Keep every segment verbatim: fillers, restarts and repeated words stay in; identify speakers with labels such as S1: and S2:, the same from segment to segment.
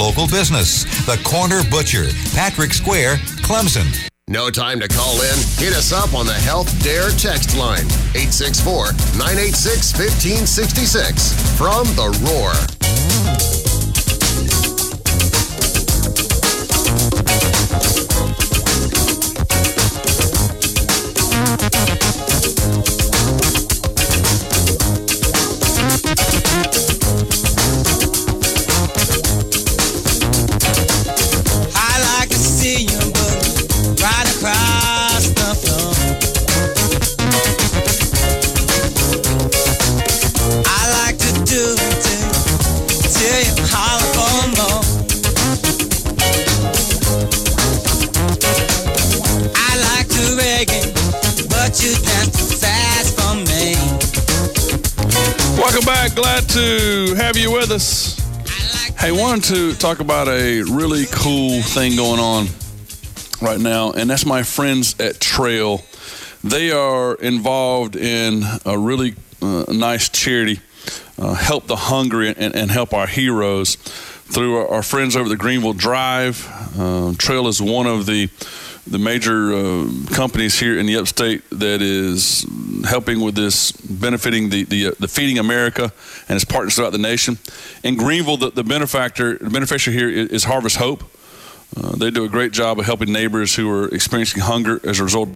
S1: local business. The Corner Butcher, Patrick Square, Clemson.
S2: No time to call in? Hit us up on the Health Dare text line, eight six four, nine eight six, one five six six. From The Roar.
S3: Welcome back. Glad to have you with us. Hey, wanted to talk about a really cool thing going on right now, and that's my friends at Trail. They are involved in a really uh, nice charity, uh, Help the Hungry and, and Help Our Heroes, through our, our friends over the Greenville Drive. Uh, Trail is one of the the major uh, companies here in the upstate that is helping with this, benefiting the the, uh, the Feeding America and its partners throughout the nation. In Greenville, the, the benefactor, the beneficiary here is, is Harvest Hope. Uh, they do a great job of helping neighbors who are experiencing hunger as a result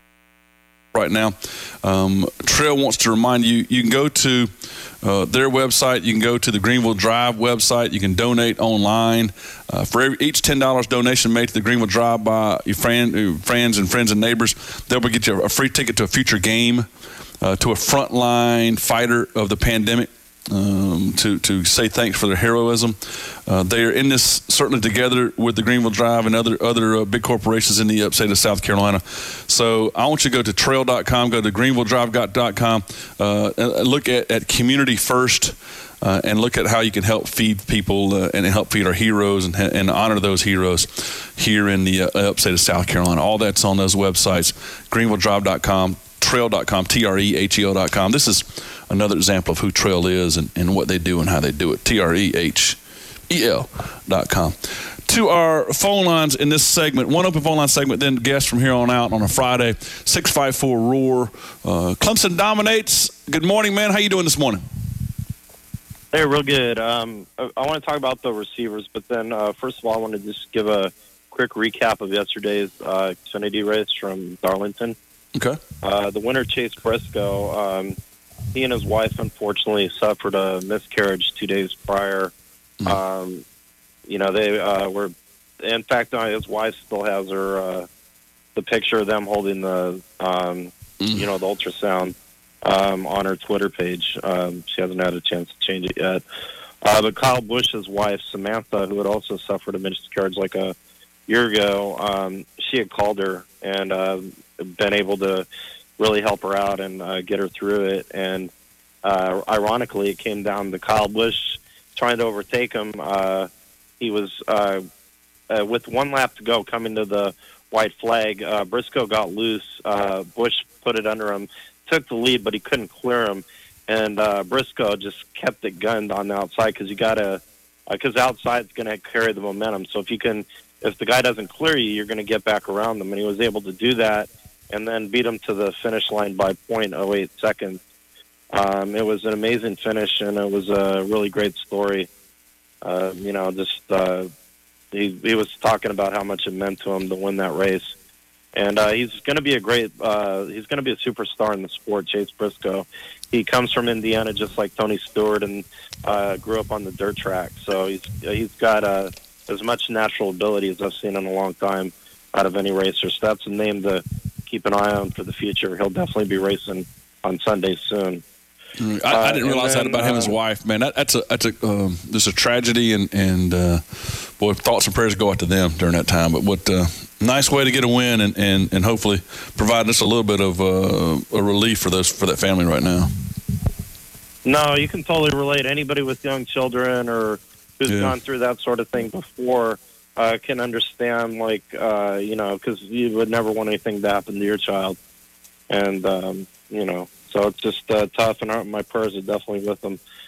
S3: right now. Um, Trail wants to remind you, you can go to uh, their website. You can go to the Greenville Drive website. You can donate online. Uh, for every, each ten dollars donation made to the Greenville Drive by your friend, your friends and friends and neighbors, they'll get you a free ticket to a future game, uh, to a frontline fighter of the pandemic, um, to, to say thanks for their heroism. Uh, they are in this certainly together with the Greenville Drive and other other uh, big corporations in the upstate of South Carolina. So I want you to go to trail dot com, go to greenville drive dot com, uh, look at, at Community First, uh, and look at how you can help feed people uh, and help feed our heroes and, and honor those heroes here in the uh, upstate of South Carolina. All that's on those websites, greenville drive dot com, trail dot com, T R E H E L dot com. This is another example of who Trail is and, and what they do and how they do it, T R E H E L dot com. To our phone lines in this segment, one open phone line segment, then guests from here on out on a Friday, six five four ROAR. Uh, Clemson dominates. Good morning, man. How you doing this morning?
S4: Hey, real good. Um, I, I want to talk about the receivers, but then uh, first of all, I want to just give a quick recap of yesterday's uh, Xfinity race from Darlington.
S3: Okay.
S4: Uh, the winner, Chase Briscoe, um, he and his wife unfortunately suffered a miscarriage two days prior. Mm-hmm. Um, you know, they uh, were, in fact, uh, his wife still has her, uh, the picture of them holding the, um, mm-hmm. you know, the ultrasound um, on her Twitter page. Um, she hasn't had a chance to change it yet. Uh, but Kyle Busch's wife, Samantha, who had also suffered a miscarriage like a year ago, um, she had called her and uh, been able to really help her out and uh, get her through it. And uh, ironically, it came down to Kyle Busch trying to overtake him. Uh, he was, uh, uh, with one lap to go, coming to the white flag. Uh, Briscoe got loose. Uh, Busch put it under him, took the lead, but he couldn't clear him. And uh, Briscoe just kept it gunned on the outside because you got to, because uh, outside's going to carry the momentum. So if you can, if the guy doesn't clear you, you're going to get back around them. And he was able to do that and then beat him to the finish line by point oh eight seconds. Um, it was an amazing finish, and it was a really great story. Uh, you know, just uh, he, he was talking about how much it meant to him to win that race. And uh, he's going to be a great, uh, he's going to be a superstar in the sport, Chase Briscoe. He comes from Indiana just like Tony Stewart and uh, grew up on the dirt track. So he's he's got uh, as much natural ability as I've seen in a long time out of any racer. So that's a name to keep an eye on for the future. He'll definitely be racing on Sunday soon.
S3: Mm, I, I didn't uh, realize then, that about uh, him and his wife, man. That, that's a that's a um, there's a tragedy, and and uh, boy, thoughts and prayers go out to them during that time. But what uh, nice way to get a win, and, and, and hopefully provide us a little bit of uh, a relief for those for that family right now.
S4: No, you can totally relate. Anybody with young children or who's yeah. gone through that sort of thing before uh, can understand. Like uh, you know, because you would never want anything to happen to your child, and um, you know. So it's just uh, tough, and my prayers are definitely with them.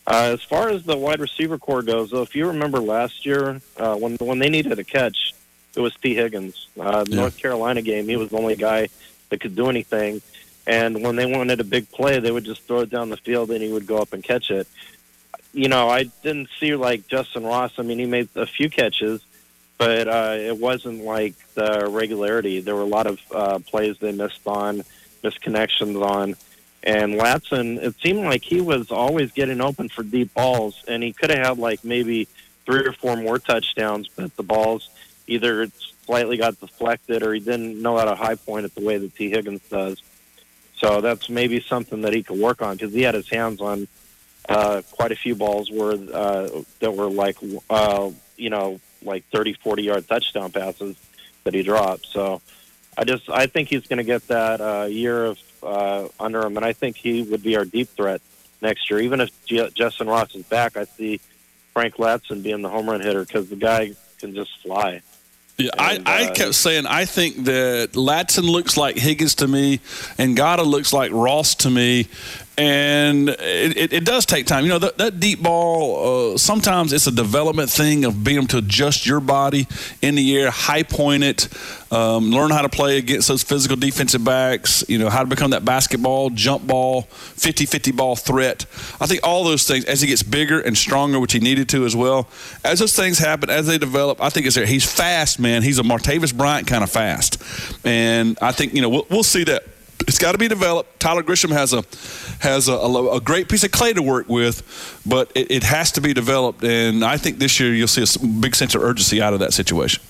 S4: Uh, as far as the wide receiver core goes, though, if you remember last year, uh, when when they needed a catch, it was T. Higgins. Uh, the
S3: Yeah.
S4: North Carolina game, he was the only guy that could do anything. And when they wanted a big play, they would just throw it down the field, and he would go up and catch it. You know, I didn't see, like, Justin Ross. I mean, he made a few catches, but uh, it wasn't like the regularity. There were a lot of uh, plays they missed on, missed connections on. And Latson, it seemed like he was always getting open for deep balls, and he could have had, like, maybe three or four more touchdowns, but the balls either slightly got deflected or he didn't know how to high point it the way that T. Higgins does. So that's maybe something that he could work on, because he had his hands on uh, quite a few balls where uh, that were like, uh, you know, like thirty, forty-yard touchdown passes that he dropped. So I just I think he's going to get that uh, year of uh, under him, and I think he would be our deep threat next year. Even if J- Justin Ross is back, I see Frank Latson being the home run hitter, because the guy can just fly.
S3: Yeah,
S4: And,
S3: I, I
S4: uh,
S3: kept saying I think that Latson looks like Higgins to me, and Ngata looks like Ross to me, and it, it, it does take time. You know, that, that deep ball, uh, sometimes it's a development thing of being able to adjust your body in the air, high point it, um, learn how to play against those physical defensive backs, you know, how to become that basketball, jump ball, fifty-fifty ball threat. I think all those things, as he gets bigger and stronger, which he needed to as well, as those things happen, as they develop, I think it's there. He's fast, man. He's a Martavis Bryant kind of fast. And I think, you know, we'll, we'll see that. It's got to be developed. Tyler Grisham has a has a, a, a great piece of clay to work with, but it, it has to be developed. And I think this year you'll see a big sense of urgency out of that situation.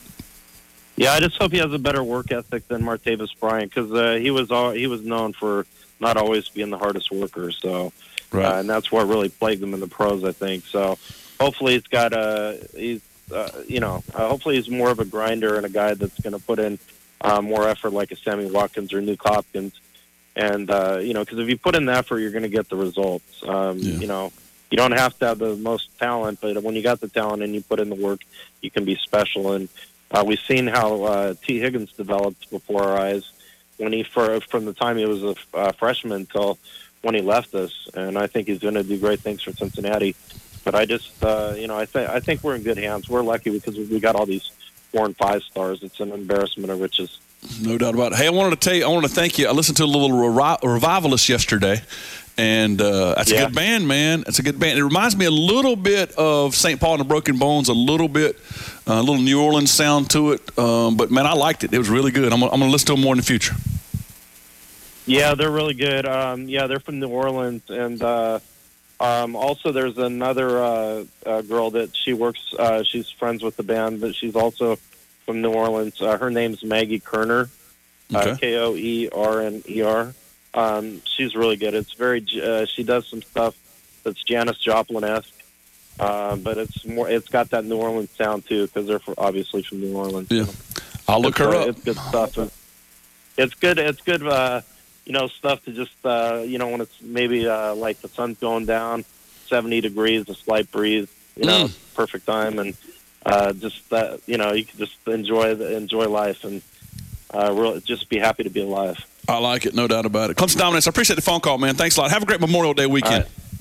S4: Yeah, I just hope he has a better work ethic than Martavis Bryant, because uh, he was all, he was known for not always being the hardest worker. So,
S3: Right.
S4: uh, and that's what really plagued him in the pros, I think. So, hopefully he's got a he's uh, you know uh, hopefully he's more of a grinder and a guy that's going to put in uh, more effort, like a Sammy Watkins or Nuke Hopkins. And uh, you know, because if you put in the effort, you're going to get the results. Um,
S3: Yeah.
S4: You know. You don't have to have the most talent, but when you got the talent and you put in the work, you can be special. And uh, we've seen how uh, T. Higgins developed before our eyes when he, for, from the time he was a uh, freshman until when he left us. And I think he's going to do great things for Cincinnati. But I just, uh, you know, I think I think we're in good hands. We're lucky because we got all these four and five stars. It's an embarrassment of riches.
S3: No doubt about it. Hey, I wanted to tell you, I want to thank you. I listened to a little Revi- Revivalist yesterday, and uh, that's
S4: Yeah.
S3: a good band, man. It's a good band. It reminds me a little bit of Saint Paul and the Broken Bones, a little bit, uh, a little New Orleans sound to it. Um, but, man, I liked it. It was really good. I'm, I'm going to listen to them more in the future.
S4: Yeah, they're really good. Um, yeah, they're from New Orleans. And uh, um, also there's another uh, uh, girl that she works, uh, she's friends with the band, but she's also from New Orleans. Uh, her name's Maggie Kerner,
S3: Okay.
S4: uh, K O E R N E R. Um, she's really good. It's very, uh, she does some stuff that's Janis Joplin-esque, uh, but it's more, it's got that New Orleans sound too, because they're for, obviously from New Orleans.
S3: Yeah. I'll look
S4: it's,
S3: her
S4: uh,
S3: up.
S4: It's good stuff. And It's good. It's good. Uh, you know, stuff to just uh, you know when it's maybe uh, like the sun's going down, seventy degrees, a slight breeze. You know,
S3: Mm.
S4: perfect time, and uh, just uh, you know you can just enjoy the, enjoy life and uh, really just be happy to be alive.
S3: I like it, no doubt about it. Clemson Dominance, I appreciate the phone call, man. Thanks a lot. Have a great Memorial Day weekend.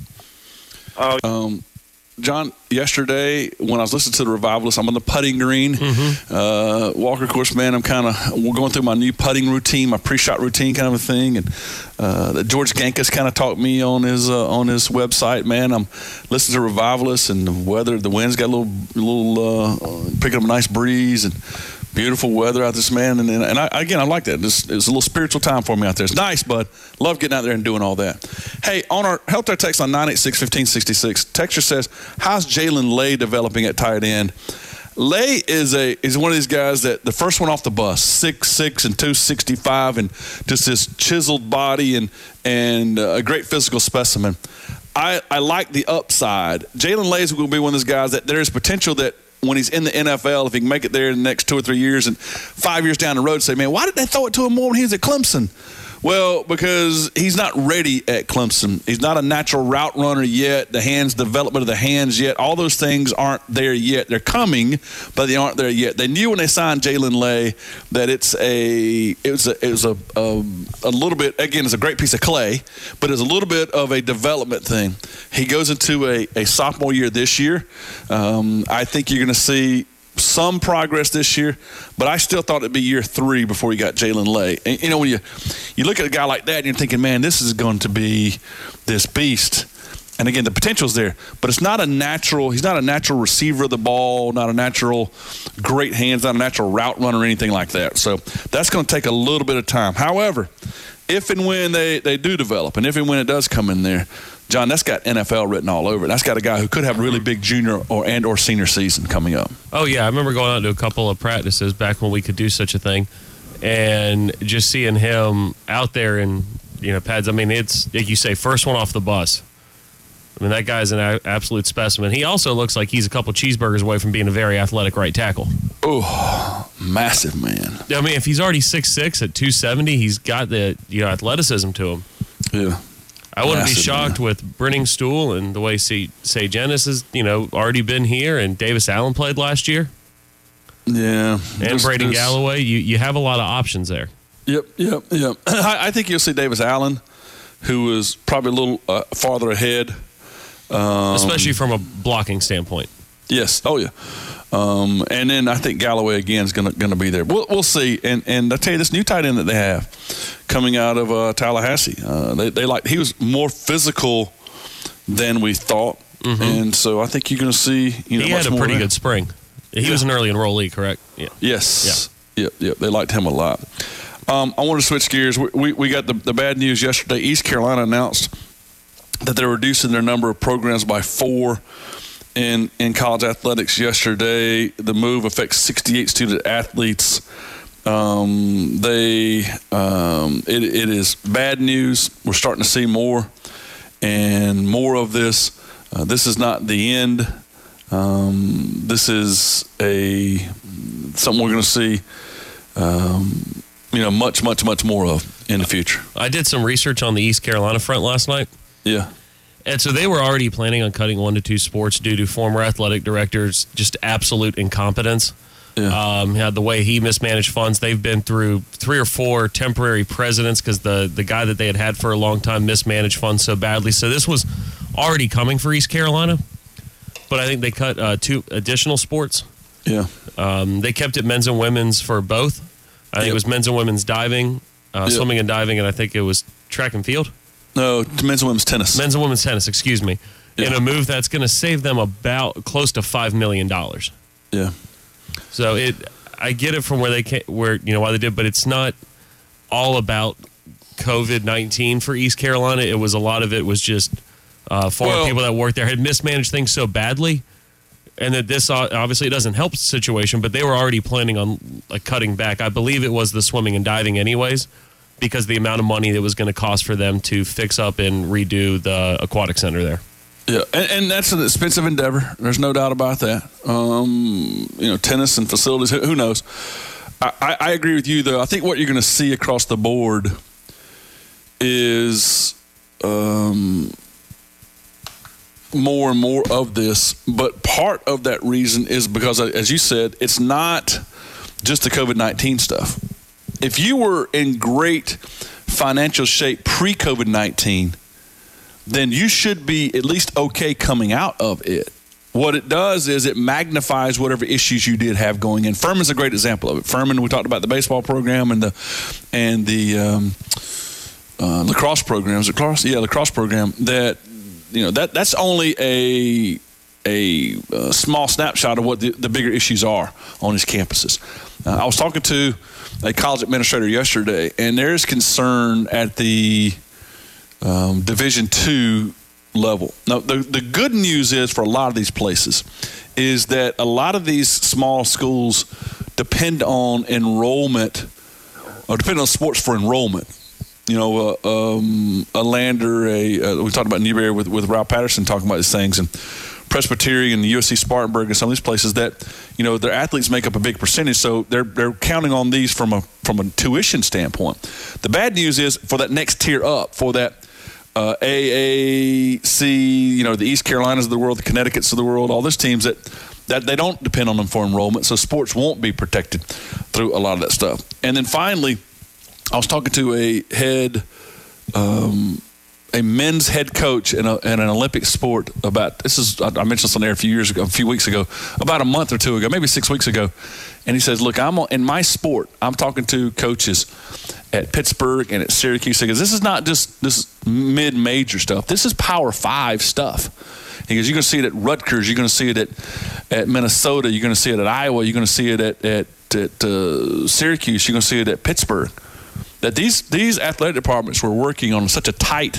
S4: Oh,
S3: Um, John, yesterday when I was listening to the Revivalists, I'm on the putting green.
S5: Mm-hmm.
S3: Uh, Walker course, man, I'm kind of we're going through my new putting routine, my pre-shot routine kind of a thing. And uh, George Gankus kind of taught me on his uh, on his website, man. I'm listening to Revivalists, and the weather, the wind's got a little, little uh, picking up a nice breeze and beautiful weather out this, man. And, and, and I, again, I like that. It's, it's a little spiritual time for me out there. It's nice, bud. Love getting out there and doing all that. Hey, on our Health Tech text on nine eight six, one five six six, texture says, how's Jalen Lay developing at tight end? Lay is a is one of these guys that the first one off the bus, six six and two sixty-five, and just this chiseled body and, and uh, a great physical specimen. I, I like the upside. Jalen Lay is going to be one of those guys that there is potential that when he's in the N F L, if he can make it there in the next two or three years and five years down the road, say, man, why did they throw it to him more when he was at Clemson? Well, because he's not ready at Clemson. He's not a natural route runner yet. The hands, development of the hands yet. All those things aren't there yet. They're coming, but they aren't there yet. They knew when they signed Jalen Lay that it's a it was a it was a, a a little bit, again, it's a great piece of clay, but it's a little bit of a development thing. He goes into a, a sophomore year this year. Um, I think you're going to see some progress this year, but I still thought it'd be year three before you got Jalen Lay. And, you know, when you you look at a guy like that and you're thinking, man, this is going to be this beast. And again, the potential's there, but it's not a natural. He's not a natural receiver of the ball, not a natural great hands, not a natural route runner or anything like that. So that's going to take a little bit of time. However, if and when they, they do develop, and if and when it does come in there, John, that's got N F L written all over it. That's got a guy who could have a really big junior or and or senior season coming up.
S5: Oh, yeah. I remember going out to a couple of practices back when we could do such a thing, and just seeing him out there in, you know, pads. I mean, it's, like you say, first one off the bus. I mean, that guy's an a- absolute specimen. He also looks like he's a couple cheeseburgers away from being a very athletic right tackle.
S3: Oh, massive man.
S5: I mean, if he's already six foot six at two seventy, he's got the, you know, athleticism to him.
S3: Yeah.
S5: I wouldn't
S3: Massive,
S5: be shocked
S3: man.
S5: with Brenning Stool and the way Say, Say Genis has, you know, already been here, and Davis Allen played last year.
S3: Yeah.
S5: And
S3: There's-
S5: Braden
S3: there's-
S5: Galloway. You, you have a lot of options there.
S3: Yep, yep, yep. I, I think you'll see Davis Allen, who was probably a little uh, farther ahead. Um,
S5: Especially from a blocking standpoint.
S3: Yes. Oh, yeah. Um, and then I think Galloway again is going to going to be there. We'll, we'll see. And and I tell you, this new tight end that they have coming out of uh, Tallahassee, uh, they they like he was more physical than we thought, mm-hmm. and so I think you're going to see. You know,
S5: he
S3: much
S5: had a
S3: more
S5: pretty
S3: of that.
S5: good spring. He
S3: Yeah.
S5: was an early enrollee, correct? Yeah.
S3: Yes. Yeah. Yep. Yep. They liked him a lot. Um, I want to switch gears. We we, we got the, the bad news yesterday. East Carolina announced that they're reducing their number of programs by four in in college athletics yesterday. The move affects sixty-eight student athletes. Um, they um, it, it is bad news. We're starting to see more and more of this. Uh, this is not the end. Um, this is a something we're going to see. Um, you know, much, much, much more of in the future.
S5: I did some research on the East Carolina front last night.
S3: Yeah.
S5: And so they were already planning on cutting one to two sports due to former athletic directors' just absolute incompetence.
S3: Yeah.
S5: Um, had the way he mismanaged funds. They've been through three or four temporary presidents because the, the guy that they had had for a long time mismanaged funds so badly. So this was already coming for East Carolina. But I think they cut uh, two additional sports.
S3: Yeah.
S5: Um, they kept it men's and women's for both. I think
S3: Yep.
S5: it was men's and women's diving, uh,
S3: Yep.
S5: swimming and diving, and I think it was track and field.
S3: No, men's and women's tennis.
S5: Men's and women's tennis, excuse me.
S3: Yeah.
S5: In a move that's going to save them about close to five million dollars.
S3: Yeah.
S5: So it, I get it from where they came, where you know why they did, but it's not all about COVID nineteen for East Carolina. It was a lot of it was just uh, former
S3: Well-
S5: people that worked there had mismanaged things so badly, and that this uh, obviously it doesn't help the situation. But they were already planning on like cutting back. I believe it was the swimming and diving, anyways, because the amount of money that was going to cost for them to fix up and redo the aquatic center there.
S3: Yeah, and, and that's an expensive endeavor. There's no doubt about that. Um, you know, tennis and facilities, who, who knows? I, I, I agree with you, though. I think what you're going to see across the board is um, more and more of this. But part of that reason is because, as you said, it's not just the COVID nineteen stuff. If you were in great financial shape pre-COVID nineteen, then you should be at least okay coming out of it. What it does is it magnifies whatever issues you did have going in. Furman's a great example of it. Furman, we talked about the baseball program and the and the um, uh, lacrosse programs. Lacrosse, yeah, lacrosse program. That you know that that's only a a, a small snapshot of what the, the bigger issues are on his campuses. Uh, I was talking to a college administrator yesterday, and there is concern at the Um, Division two level. Now, the, the good news is for a lot of these places is that a lot of these small schools depend on enrollment or depend on sports for enrollment. You know, uh, um, a Lander, a, uh, we talked about Newberry with, with Ralph Patterson talking about these things, and Presbyterian, U S C Spartanburg, and some of these places that, you know, their athletes make up a big percentage. So they're they're counting on these from a from a tuition standpoint. The bad news is for that next tier up, for that uh, A A C, you know, the East Carolinas of the world, the Connecticut's of the world, all those teams that that they don't depend on them for enrollment. So sports won't be protected through a lot of that stuff. And then finally, I was talking to a head. Um, a men's head coach in, a, in an Olympic sport about, this is, I mentioned this on there a few years ago, a few weeks ago, about a month or two ago, maybe six weeks ago. And he says, look, I'm on, in my sport, I'm talking to coaches at Pittsburgh and at Syracuse. He goes, this is not just this mid-major stuff. This is Power Five stuff. He goes, you're going to see it at Rutgers. You're going to see it at, at Minnesota. You're going to see it at Iowa. You're going to see it at, at, at uh, Syracuse. You're going to see it at Pittsburgh. That these these athletic departments were working on such a tight,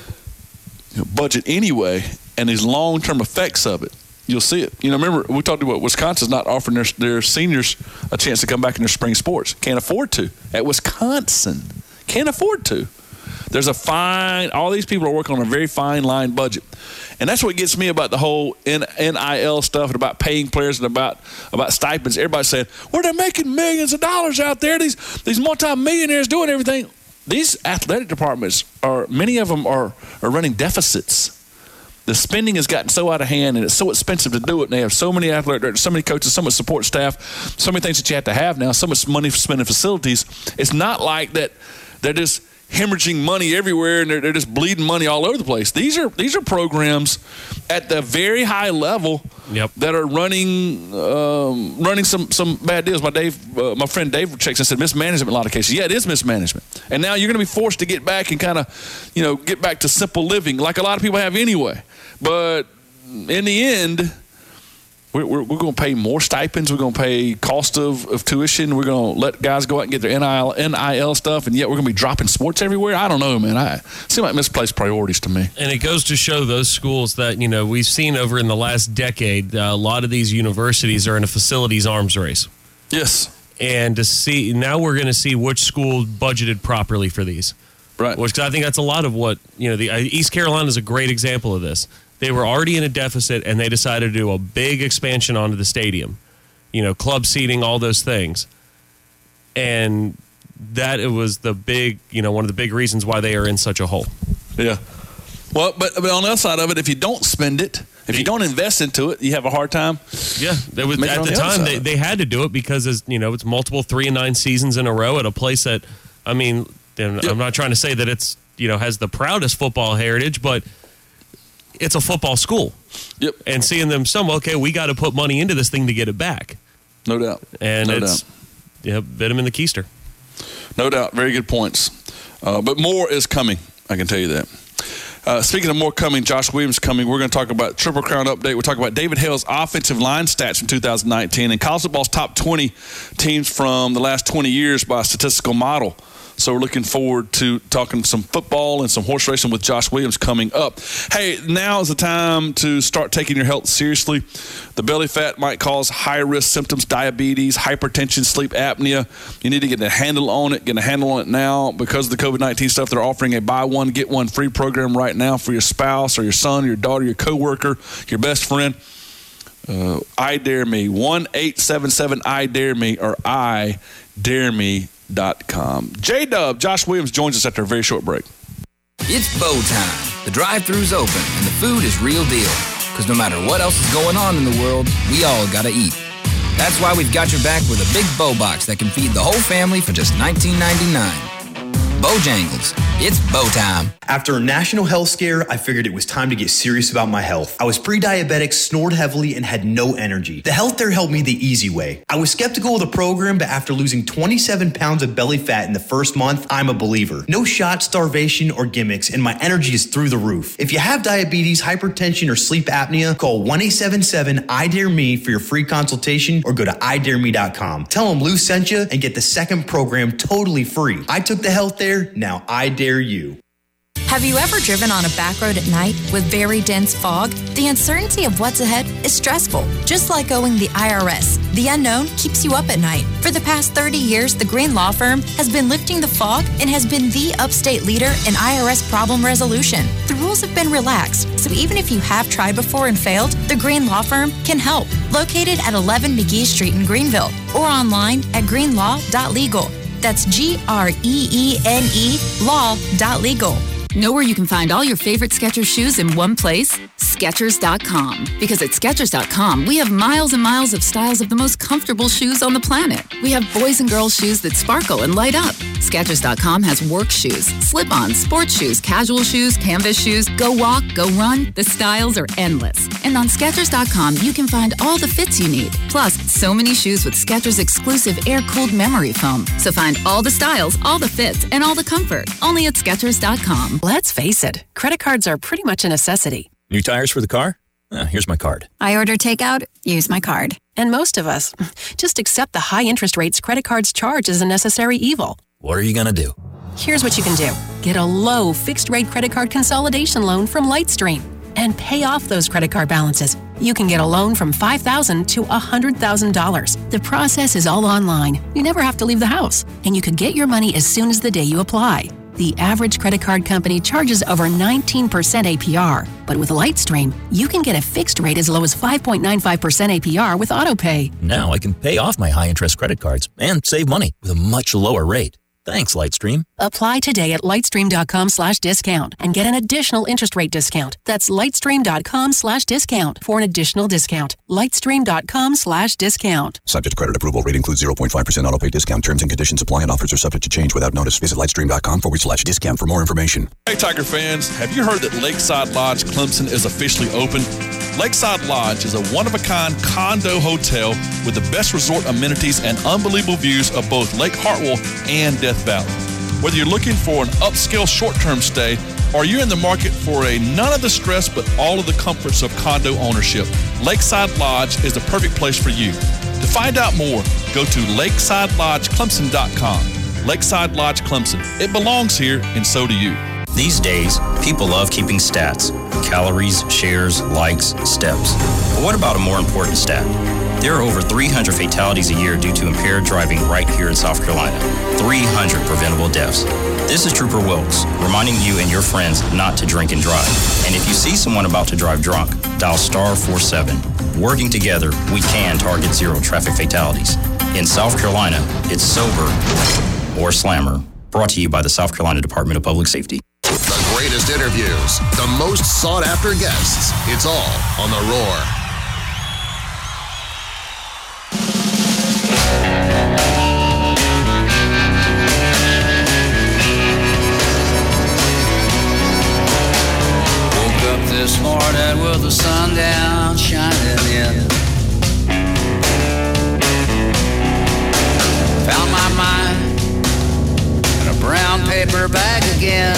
S3: you know, budget anyway, and these long-term effects of it, you'll see it. You know, remember, we talked about Wisconsin's not offering their, their seniors a chance to come back in their spring sports. Can't afford to. At Wisconsin, can't afford to. There's a fine, all these people are working on a very fine line budget. And that's what gets me about the whole N I L stuff and about paying players and about, about stipends. Everybody said, well, they're making millions of dollars out there. These, these multimillionaires doing everything. These athletic departments are, many of them are, are running deficits. The spending has gotten so out of hand and it's so expensive to do it. And they have so many athletic directors, so many coaches, so much support staff, so many things that you have to have now, so much money for spending facilities. It's not like that they're just hemorrhaging money everywhere and they're, they're just bleeding money all over the place. These are these are programs at the very high level
S5: yep.
S3: that are running um, running some some bad deals. My Dave, uh, my friend Dave checks and said mismanagement in a lot of cases. Yeah, it is mismanagement. And now you're going to be forced to get back and kind of, you know, get back to simple living like a lot of people have anyway. But in the end, We're, we're, we're going to pay more stipends. We're going to pay cost of, of tuition. We're going to let guys go out and get their N I L, N I L stuff, and yet we're going to be dropping sports everywhere. I don't know, man. I seem like misplaced priorities to me.
S5: And it goes to show those schools that, you know, we've seen over in the last decade, uh, a lot of these universities are in a facilities arms race.
S3: Yes.
S5: And to see, now we're going to see which school budgeted properly for these.
S3: Right.
S5: Which I think that's a lot of what, you know, the uh, East Carolina is a great example of this. They were already in a deficit, and they decided to do a big expansion onto the stadium. You know, club seating, all those things. And that it was the big, you know, one of the big reasons why they are in such a hole.
S3: Yeah. Well, but, but on the other side of it, if you don't spend it, if you don't invest into it, you have a hard time.
S5: Yeah, there was, at the, the time they, they had to do it because, as you know, it's multiple three and nine seasons in a row at a place that, I mean, yep. I'm not trying to say that it's, you know, has the proudest football heritage, but it's a football school.
S3: Yep.
S5: And seeing them some, okay, we got to put money into this thing to get it back.
S3: No doubt.
S5: And
S3: no
S5: it's,
S3: doubt.
S5: yeah, bit them in the keister.
S3: No doubt. Very good points. Uh, but more is coming. I can tell you that. Uh, speaking of more coming, Josh Williams coming, we're going to talk about Triple Crown update. We'll talk about David Hale's offensive line stats from two thousand nineteen and college football's top twenty teams from the last twenty years by a statistical model. So we're looking forward to talking some football and some horse racing with Josh Williams coming up. Hey, now is the time to start taking your health seriously. The belly fat might cause high-risk symptoms, diabetes, hypertension, sleep apnea. You need to get a handle on it, get a handle on it now. Because of the covid nineteen stuff, they're offering a buy one, get one free program right now for your spouse or your son, your daughter, your coworker, your best friend. Uh, I Dare Me, one eight seven seven I Dare Me or I Dare Me. Dot com. J-Dub, Josh Williams joins us after a very short break.
S6: It's bow time. The drive-thru's open and the food is real deal. Because no matter what else is going on in the world, we all gotta eat. That's why we've got your back with a big bow box that can feed the whole family for just nineteen ninety-nine. Bojangles, it's bow time.
S7: After a national health scare, I figured it was time to get serious about my health. I was pre-diabetic, snored heavily, and had no energy. The Health There helped me the easy way. I was skeptical of the program, but after losing twenty-seven pounds of belly fat in the first month, I'm a believer. No shot, starvation, or gimmicks, and my energy is through the roof. If you have diabetes, hypertension, or sleep apnea, call one eight seven seven I Dare Me for your free consultation or go to I Dare Me dot com. Tell them Lou sent you and get the second program totally free. I took the Health There, now I dare you.
S8: Have you ever driven on a back road at night with very dense fog? The uncertainty of what's ahead is stressful, just like owing the I R S. The unknown keeps you up at night. For the past thirty years, the Green Law Firm has been lifting the fog and has been the upstate leader in I R S problem resolution. The rules have been relaxed, so even if you have tried before and failed, the Green Law Firm can help. Located at eleven McGee Street in Greenville or online at green law dot legal. That's G R E E N E law dot legal.
S9: Know where you can find all your favorite Skechers shoes in one place? Skechers dot com. Because at Skechers dot com, we have miles and miles of styles of the most comfortable shoes on the planet. We have boys and girls shoes that sparkle and light up. Skechers dot com has work shoes, slip-ons, sports shoes, casual shoes, canvas shoes, go walk, go run. The styles are endless. And on Skechers dot com, you can find all the fits you need. Plus, so many shoes with Skechers exclusive air-cooled memory foam. So find all the styles, all the fits, and all the comfort. Only at Skechers dot com.
S10: Let's face it, credit cards are pretty much a necessity.
S11: New tires for the car? Uh, here's my card.
S12: I order takeout, use my card.
S10: And most of us just accept the high interest rates credit cards charge as a necessary evil.
S11: What are you going to do?
S10: Here's what you can do. Get a low fixed rate credit card consolidation loan from Lightstream and pay off those credit card balances. You can get a loan from five thousand dollars to one hundred thousand dollars. The process is all online. You never have to leave the house. And you could get your money as soon as the day you apply. The average credit card company charges over nineteen percent A P R. But with Lightstream, you can get a fixed rate as low as five point nine five percent A P R with AutoPay.
S11: Now I can pay off my high-interest credit cards and save money with a much lower rate. Thanks, Lightstream.
S10: Apply today at lightstream.com slash discount and get an additional interest rate discount. That's lightstream.com slash discount for an additional discount. Lightstream.com slash discount.
S13: Subject to credit approval. Rate includes zero point five percent auto pay discount. Terms and conditions apply and offers are subject to change without notice. Visit lightstream.com forward slash discount for more information.
S3: Hey, Tiger fans, have you heard that Lakeside Lodge Clemson is officially open? Lakeside Lodge is a one-of-a-kind condo hotel with the best resort amenities and unbelievable views of both Lake Hartwell and Death Valley. Whether you're looking for an upscale short-term stay or you're in the market for a none of the stress but all of the comforts of condo ownership, Lakeside Lodge is the perfect place for you. To find out more, go to lakeside lodge clemson dot com. Lakeside Lodge Clemson. It belongs here, and so do you.
S14: These days, people love keeping stats. Calories, shares, likes, steps. But what about a more important stat? There are over three hundred fatalities a year due to impaired driving right here in South Carolina. three hundred preventable deaths. This is Trooper Wilkes, reminding you and your friends not to drink and drive. And if you see someone about to drive drunk, dial star four seven. Working together, we can target zero traffic fatalities. In South Carolina, it's sober or slammer. Brought to you by the South Carolina Department of Public Safety.
S2: The greatest interviews, the most sought-after guests. It's all on The Roar.
S15: Woke up this morning with the sun down shining in. Found my mind in a brown paper bag again.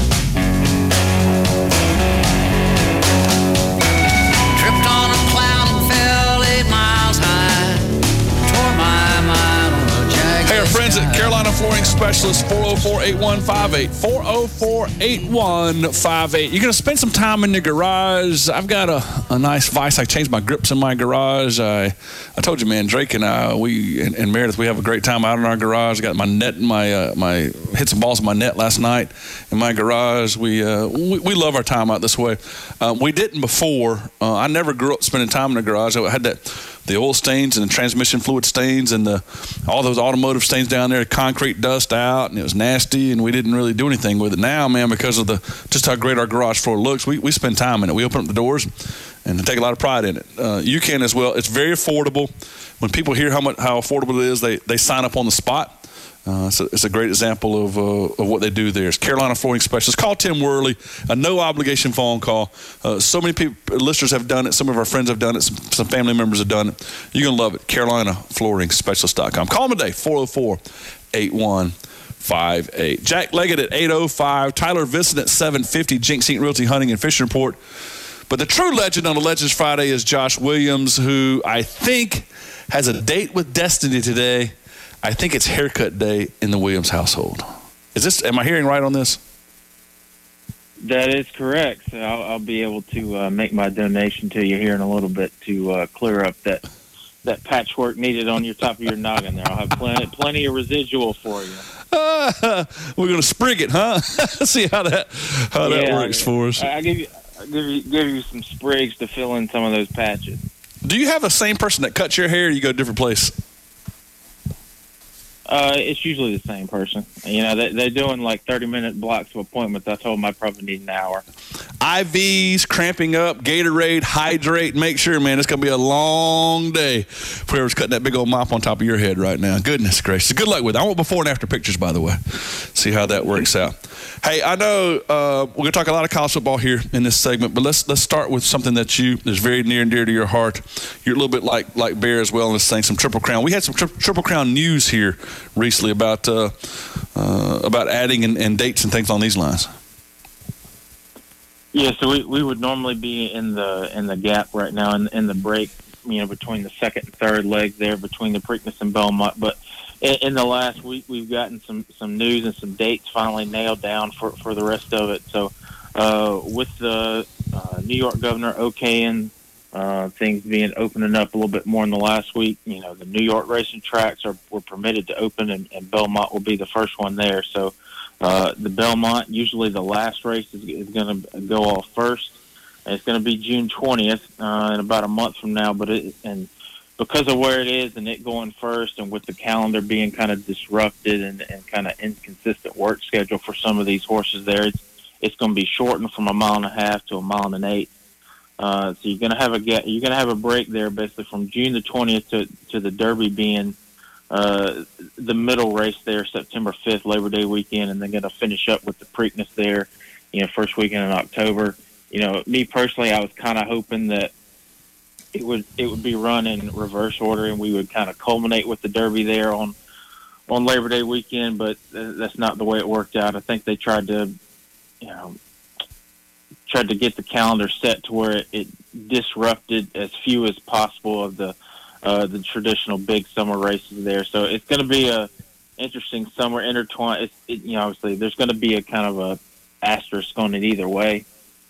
S15: Tripped on a cloud and fell eight miles high. Tore my mind on a jagged.
S3: Hey, our friends at Carolina Flooring Specialist, four oh four, eight one five eight. four oh four, eight one five eight. You're going to spend some time in your garage. I've got a, a nice vise. I changed my grips in my garage. I I told you, man, Drake and I, we and, and Meredith, we have a great time out in our garage. I got my net in my, uh, my hit some balls in my net last night in my garage. We uh, we, we love our time out this way. Uh, we didn't before. Uh, I never grew up spending time in the garage. I had that the oil stains and the transmission fluid stains and the all those automotive stains down there, concrete dust out, and it was nasty, and we didn't really do anything with it. Now, man, because of the just how great our garage floor looks, we, we spend time in it. We open up the doors and take a lot of pride in it. Uh, you can as well. It's very affordable. When people hear how much how affordable it is, they, they sign up on the spot. Uh, so it's a great example of, uh, of what they do there. It's Carolina Flooring Specialist. Call Tim Worley, a no-obligation phone call. Uh, so many people, listeners have done it. Some of our friends have done it. Some, some family members have done it. You're going to love it. Carolina Flooring Specialist dot com. Call them today, four oh four, eight one five eight. Jack Leggett at eight oh five. Tyler Vincent at seven fifty. Jinx Eaton Realty Hunting and Fishing Report. But the true legend on the Legends Friday is Josh Williams, who I think has a date with destiny today. I think it's haircut day in the Williams household. Is this? Am I hearing right on this?
S16: That is correct. So I'll, I'll be able to uh, make my donation to you here in a little bit to uh, clear up that that patchwork needed on your top of your noggin there. I'll have plenty, plenty of residual for you.
S3: Uh, we're going to sprig it, huh? See how that how
S16: yeah,
S3: that works for us.
S16: I give you, I give you give you some sprigs to fill in some of those patches.
S3: Do you have the same person that cuts your hair, or you go to a different place?
S16: Uh, it's usually the same person. You know, they, they're doing like thirty-minute blocks of appointments. I told them I probably need an hour.
S3: I Vs, cramping up, Gatorade, hydrate, make sure, man, it's going to be a long day for whoever's cutting that big old mop on top of your head right now. Goodness gracious. Good luck with it. I want before and after pictures, by the way. See how that works out. Hey, I know uh, we're going to talk a lot of college football here in this segment, but let's let's start with something that you is very near and dear to your heart. You're a little bit like like Bear as well in this thing, some Triple Crown. We had some tri- Triple Crown news here recently about uh, uh, about adding and, and dates and things on these lines.
S16: Yeah, so we, we would normally be in the in the gap right now in, in the break, you know, between the second and third leg there between the Preakness and Belmont. But in, in the last week, we've gotten some, some news and some dates finally nailed down for, for the rest of it. So uh, with the uh, New York governor okaying uh, things being opening up a little bit more in the last week, you know, the New York racing tracks are were permitted to open, and, and Belmont will be the first one there. So. Uh, the Belmont, usually the last race is, is going to go off first. And it's going to be June twentieth, uh, in about a month from now. But it, and because of where it is and it going first, and with the calendar being kind of disrupted and, and kind of inconsistent work schedule for some of these horses there, it's, it's going to be shortened from a mile and a half to a mile and an eighth. Uh, so you're going to have a get, you're going to have a break there, basically from June the twentieth to to the Derby being. Uh, the middle race there, September fifth, Labor Day weekend, and they're going to finish up with the Preakness there, you know, first weekend in October. You know, me personally, I was kind of hoping that it would it would be run in reverse order, and we would kind of culminate with the Derby there on on Labor Day weekend, but that's not the way it worked out. I think they tried to, you know, tried to get the calendar set to where it, it disrupted as few as possible of the Uh, the traditional big summer races there. So it's going to be a interesting summer intertwined. It's, it, you know, obviously there's going to be a kind of a asterisk on it either way,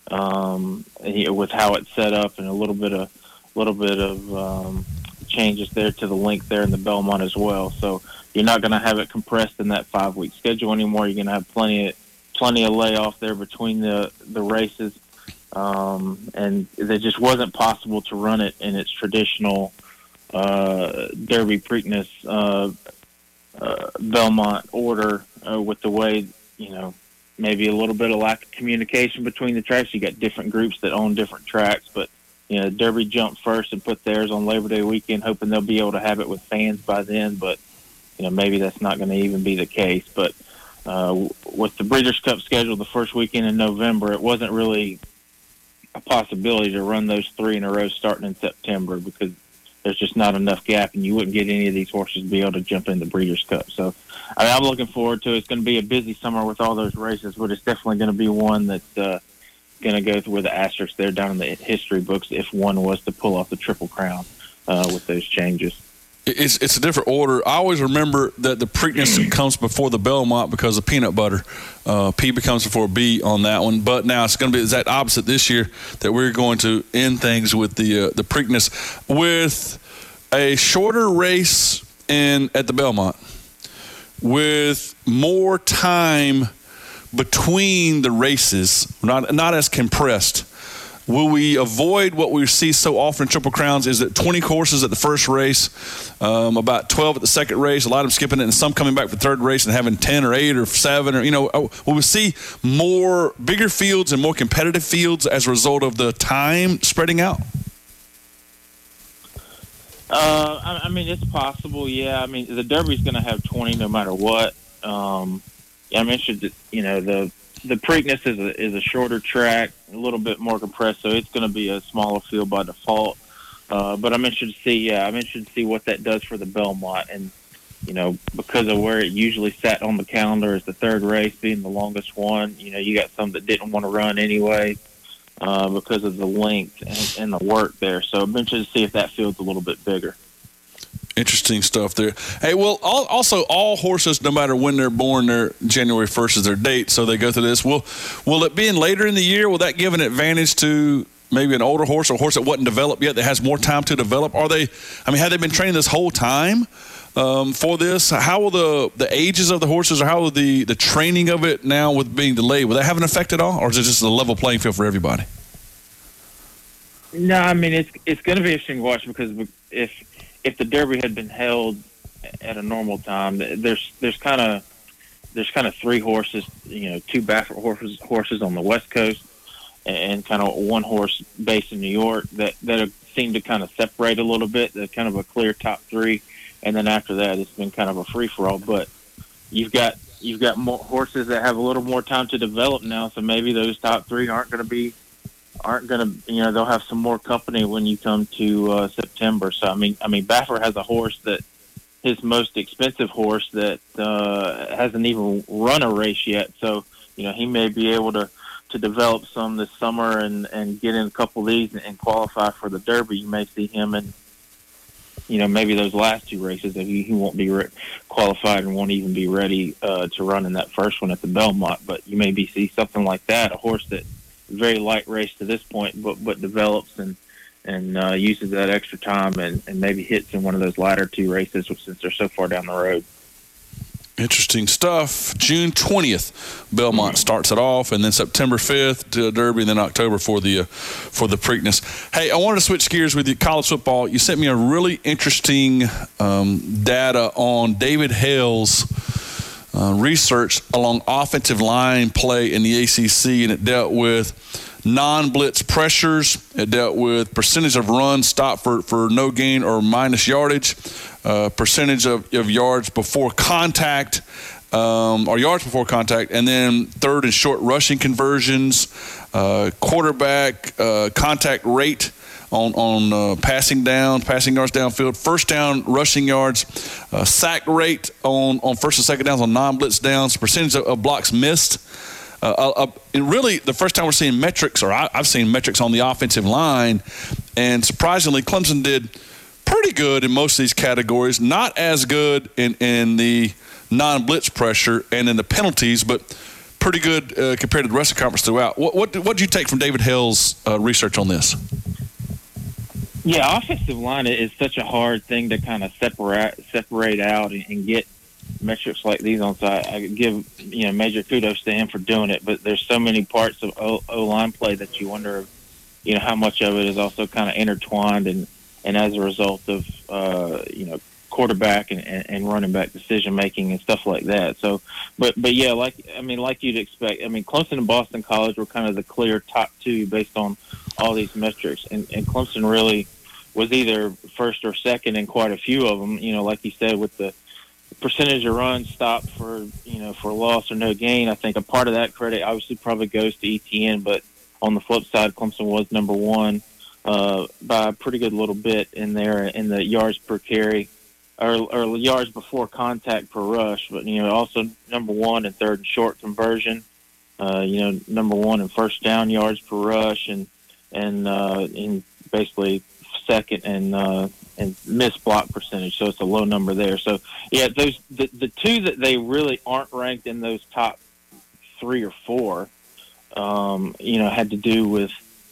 S16: um, you know, with how it's set up, and a little bit of little bit of um, changes there to the length there in the Belmont as well. So you're not going to have it compressed in that five week schedule anymore. You're going to have plenty of plenty of layoff there between the the races, um, and it just wasn't possible to run it in its traditional. Uh, Derby, Preakness, uh, uh, Belmont order uh, with the way, you know, maybe a little bit of lack of communication between the tracks. You got different groups that own different tracks, but, you know, Derby jumped first and put theirs on Labor Day weekend, hoping they'll be able to have it with fans by then, but, you know, maybe that's not going to even be the case. But uh, with the Breeders' Cup schedule the first weekend in November, it wasn't really a possibility to run those three in a row starting in September, because there's just not enough gap, and you wouldn't get any of these horses to be able to jump in the Breeders' Cup. So I mean, I'm looking forward to it. It's going to be a busy summer with all those races, but it's definitely going to be one that's uh, going to go through with the asterisk there down in the history books if one was to pull off the Triple Crown uh, with those changes.
S3: It's it's a different order. I always remember that the Preakness comes before the Belmont because of peanut butter. Uh, P becomes before B on that one. But now it's going to be exact opposite this year, that we're going to end things with the uh, the Preakness with a shorter race in at the Belmont, with more time between the races, not not as compressed. Will we avoid what we see so often in Triple Crowns? Is it twenty horses at the first race, um, about twelve at the second race, a lot of them skipping it, and some coming back for the third race and having ten or eight or seven, or, you know, will we see more bigger fields and more competitive fields as a result of the time spreading out?
S16: Uh, I, I mean, it's possible, yeah. I mean, the Derby's going to have twenty no matter what. Um, I mentioned that, you know, the the Preakness is a, is a shorter track, a little bit more compressed, so it's going to be a smaller field by default. Uh, but I'm interested to see, yeah, I'm interested to see what that does for the Belmont. And, you know, because of where it usually sat on the calendar as the third race being the longest one, you know, you got some that didn't want to run anyway uh, because of the length and, and the work there. So I'm interested to see if that field's a little bit bigger.
S3: Interesting stuff there. Hey, well, all, also all horses, no matter when they're born, they're January first is their date, so they go through this. Will will it be in later in the year? Will that give an advantage to maybe an older horse or a horse that wasn't developed yet that has more time to develop? Are they? I mean, have they been training this whole time um, for this? How will the the ages of the horses, or how will the the training of it now with being delayed, will that have an effect at all, or is it just a level playing field for everybody?
S16: No, I mean it's it's going to be interesting to watch, because if if the Derby had been held at a normal time, there's there's kind of there's kind of three horses, you know, two Baffert horses horses on the West Coast, and kind of one horse based in New York that that seem to kind of separate a little bit. They're kind of a clear top three, and then after that, it's been kind of a free for all. But you've got you've got more horses that have a little more time to develop now, so maybe those top three aren't going to be. aren't going to, you know, they'll have some more company when you come to uh, September. So, I mean, I mean, Baffert has a horse that, his most expensive horse that uh, hasn't even run a race yet. So, you know, he may be able to, to develop some this summer and, and get in a couple of these and, and qualify for the Derby. You may see him in, you know, maybe those last two races that he, he won't be re- qualified and won't even be ready uh, to run in that first one at the Belmont. But you maybe see something like that, a horse that, very light race to this point, but but develops and and uh, uses that extra time and, and maybe hits in one of those latter two races since they're so far down the road.
S3: Interesting stuff. June twentieth, Belmont starts it off, and then September fifth to Derby, and then October for the uh, for the Preakness. Hey, I wanted to switch gears with you. College football. You sent me a really interesting um, data on David Hale's Uh, research along offensive line play in the A C C, and it dealt with non-blitz pressures. It dealt with percentage of runs stopped for, for no gain or minus yardage, uh, percentage of, of yards before contact, um, or yards before contact, and then third and short rushing conversions, uh, quarterback uh, contact rate on on uh, passing down, passing yards downfield, first down rushing yards, uh, sack rate on, on first and second downs on non-blitz downs, percentage of, of blocks missed. Uh, uh, and really, the first time we're seeing metrics, or I, I've seen metrics on the offensive line, and surprisingly, Clemson did pretty good in most of these categories. Not as good in, in the non-blitz pressure and in the penalties, but pretty good uh, compared to the rest of the conference throughout. What what what did you take from David Hale's uh, research on this?
S16: Yeah, offensive line is such a hard thing to kind of separate separate out and, and get metrics like these on. So I, I give you know major kudos to him for doing it. But there's so many parts of O, O line play that you wonder, you know, how much of it is also kind of intertwined and, and as a result of uh, you know quarterback and, and, and running back decision making and stuff like that. So, but but yeah, like I mean, like you'd expect. I mean, Clemson and Boston College were kind of the clear top two based on all these metrics, and, and Clemson really was either first or second in quite a few of them. You know, like you said, with the percentage of runs stopped for, you know, for loss or no gain. I think a part of that credit obviously probably goes to E T N, but on the flip side, Clemson was number one uh, by a pretty good little bit in there in the yards per carry or, or yards before contact per rush. But, you know, also number one in third and short conversion, uh, you know, number one in first down yards per rush and, and uh, in basically second and uh, and missed block percentage, so it's a low number there. So yeah, those the, the two that they really aren't ranked in those top three or four, um, you know, had to do with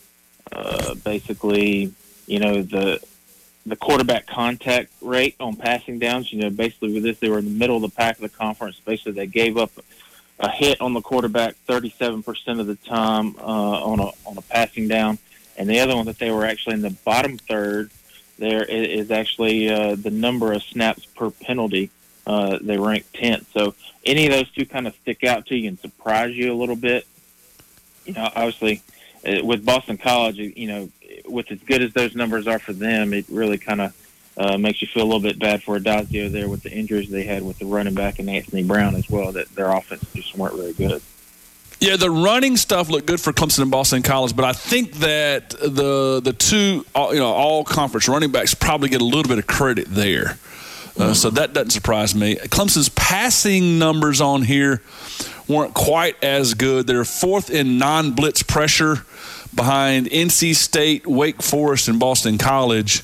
S16: uh, basically, you know, the the quarterback contact rate on passing downs. You know, basically with this, they were in the middle of the pack of the conference. Basically, they gave up a hit on the quarterback thirty-seven percent of the time uh, on a on a passing down. And the other one that they were actually in the bottom third there is actually uh, the number of snaps per penalty. Uh, they ranked tenth. So any of those two kind of stick out to you and surprise you a little bit. You know, obviously uh, with Boston College, you know, with as good as those numbers are for them, it really kind of uh, makes you feel a little bit bad for Adazio there with the injuries they had with the running back and Anthony Brown as well, that their offense just weren't very good.
S3: Yeah, the running stuff looked good for Clemson and Boston College, but I think that the the two, you know, all conference running backs probably get a little bit of credit there. Uh, so that doesn't surprise me. Clemson's passing numbers on here weren't quite as good. They're fourth in non-blitz pressure behind N C State, Wake Forest, and Boston College.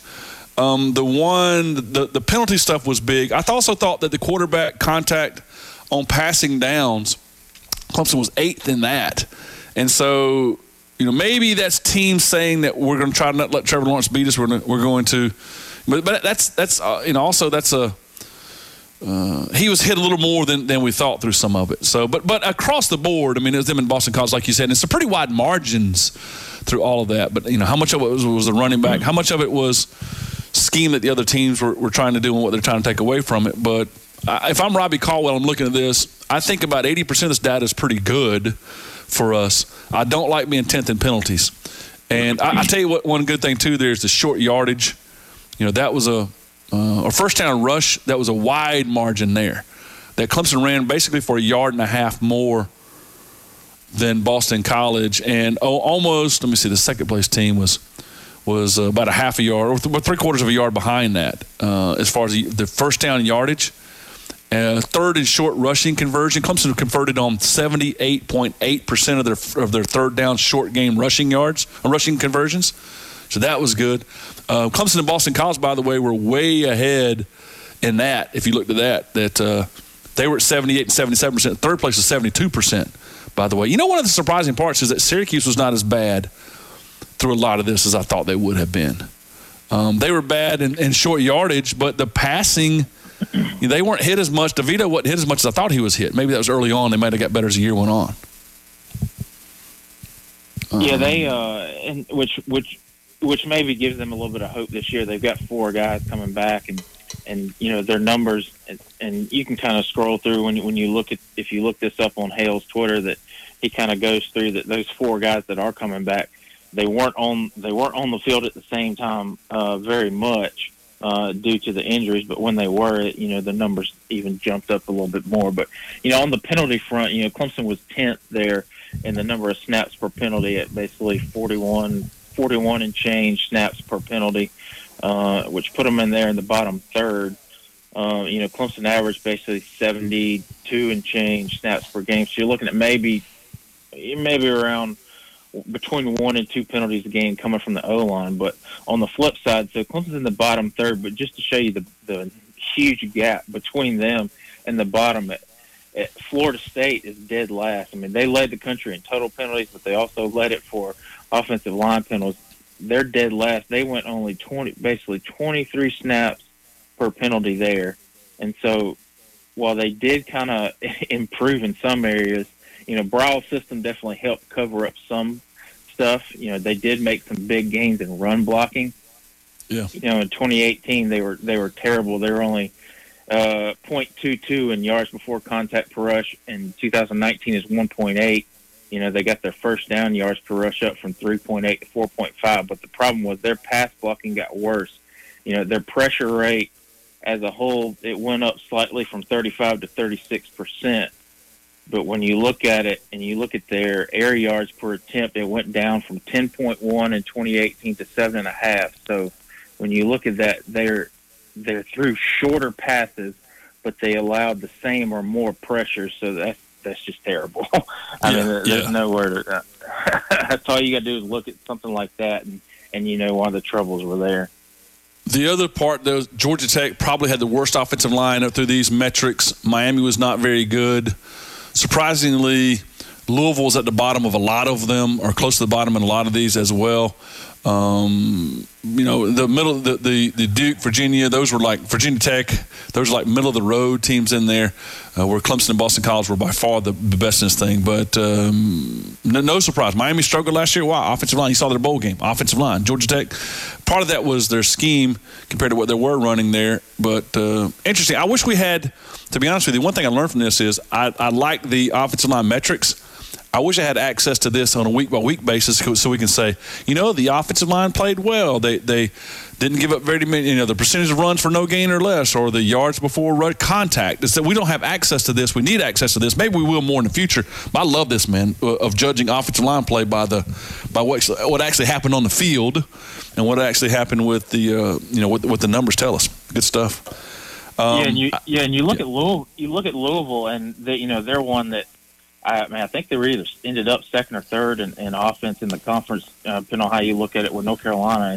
S3: Um, the one, the, the penalty stuff was big. I also thought that the quarterback contact on passing downs, Clemson was eighth in that. And so, you know, maybe that's teams saying that we're going to try to not let Trevor Lawrence beat us. We're gonna, we're going to, but, but that's that's uh, you know also that's a uh, he was hit a little more than, than we thought through some of it. So, but but across the board, I mean, it was them in Boston College, like you said, and it's a pretty wide margins through all of that. But you know, how much of it was, was the running back? How much of it was scheme that the other teams were, were trying to do and what they're trying to take away from it? But I, if I'm Robbie Caldwell, I'm looking at this. I think about eighty percent of this data is pretty good for us. I don't like being tenth in penalties. And I, I tell you what, one good thing, too, there is the short yardage. You know, that was a, uh, a first down rush. That was a wide margin there. That Clemson ran basically for a yard and a half more than Boston College. And oh, almost, let me see, the second place team was was uh, about a half a yard, or th- three quarters of a yard behind that uh, as far as the, the first down yardage. Uh, third and short rushing conversion. Clemson converted on seventy-eight point eight percent of their of their third down short game rushing yards, uh, rushing conversions. So that was good. Uh, Clemson and Boston College, by the way, were way ahead in that. If you looked at that, that uh, they were at seventy-eight and seventy-seven percent. Third place was seventy-two percent, by the way. You know, one of the surprising parts is that Syracuse was not as bad through a lot of this as I thought they would have been. Um, they were bad in, in short yardage, but the passing – they weren't hit as much. DeVito wasn't hit as much as I thought he was hit. Maybe that was early on. They might have got better as the year went on.
S16: Yeah, they uh, and which which which maybe gives them a little bit of hope this year. They've got four guys coming back, and and you know their numbers, and, and you can kind of scroll through when you, when you look at if you look this up on Hale's Twitter, that he kind of goes through that those four guys that are coming back, they weren't on they weren't on the field at the same time uh, very much. Uh, due to the injuries, but when they were, you know, the numbers even jumped up a little bit more. But, you know, on the penalty front, you know, Clemson was tenth there in the number of snaps per penalty at basically forty-one, forty-one and change snaps per penalty, uh, which put them in there in the bottom third. Uh, you know, Clemson averaged basically seventy-two and change snaps per game. So you're looking at maybe, maybe around between one and two penalties a game coming from the O-line. But on the flip side, so Clemson's in the bottom third, but just to show you the, the huge gap between them and the bottom, at, at Florida State is dead last. I mean, they led the country in total penalties, but they also led it for offensive line penalties. They're dead last. They went only twenty, basically twenty-three snaps per penalty there. And so while they did kind of improve in some areas, you know, Brawl's system definitely helped cover up some stuff. You know, they did make some big gains in run blocking.
S3: Yeah.
S16: You know, in twenty eighteen they were they were terrible. They were only uh, point two two in yards before contact per rush. In two thousand nineteen is one point eight. You know, they got their first down yards per rush up from three point eight to four point five. But the problem was their pass blocking got worse. You know, their pressure rate as a whole, it went up slightly from thirty-five to thirty-six percent. But when you look at it and you look at their air yards per attempt, it went down from ten point one in twenty eighteen to seven point five. So when you look at that, they're they're through shorter passes, but they allowed the same or more pressure. So that's that's just terrible. I yeah, mean, there's yeah. nowhere to. Uh, that's all you got to do is look at something like that, and and you know why the troubles were there.
S3: The other part, though, Georgia Tech probably had the worst offensive line up through these metrics. Miami was not very good. Surprisingly, Louisville was at the bottom of a lot of them, or close to the bottom in a lot of these as well. Um, you know, the middle, the, the the Duke, Virginia, those were like Virginia Tech. Those were like middle of the road teams in there. Uh, where Clemson and Boston College were by far the, the best in this thing. But um, no, no surprise, Miami struggled last year. Why? Offensive line. You saw their bowl game. Offensive line. Georgia Tech. Part of that was their scheme compared to what they were running there. But uh, interesting. I wish we had. To be honest with you, one thing I learned from this is I, I like the offensive line metrics. I wish I had access to this on a week-by-week basis so we can say, you know, the offensive line played well. They they didn't give up very many, you know, the percentage of runs for no gain or less, or the yards before run contact. It's that we don't have access to this. We need access to this. Maybe we will more in the future. But I love this, man, of judging offensive line play by the by what what actually happened on the field and what actually happened with the uh, you know what, what the numbers tell us. Good stuff. Um,
S16: yeah, and you yeah, and you look yeah. at Louisville. You look at Louisville, and they, you know they're one that. I mean, I think they were either ended up second or third in, in offense in the conference, uh, depending on how you look at it with North Carolina. And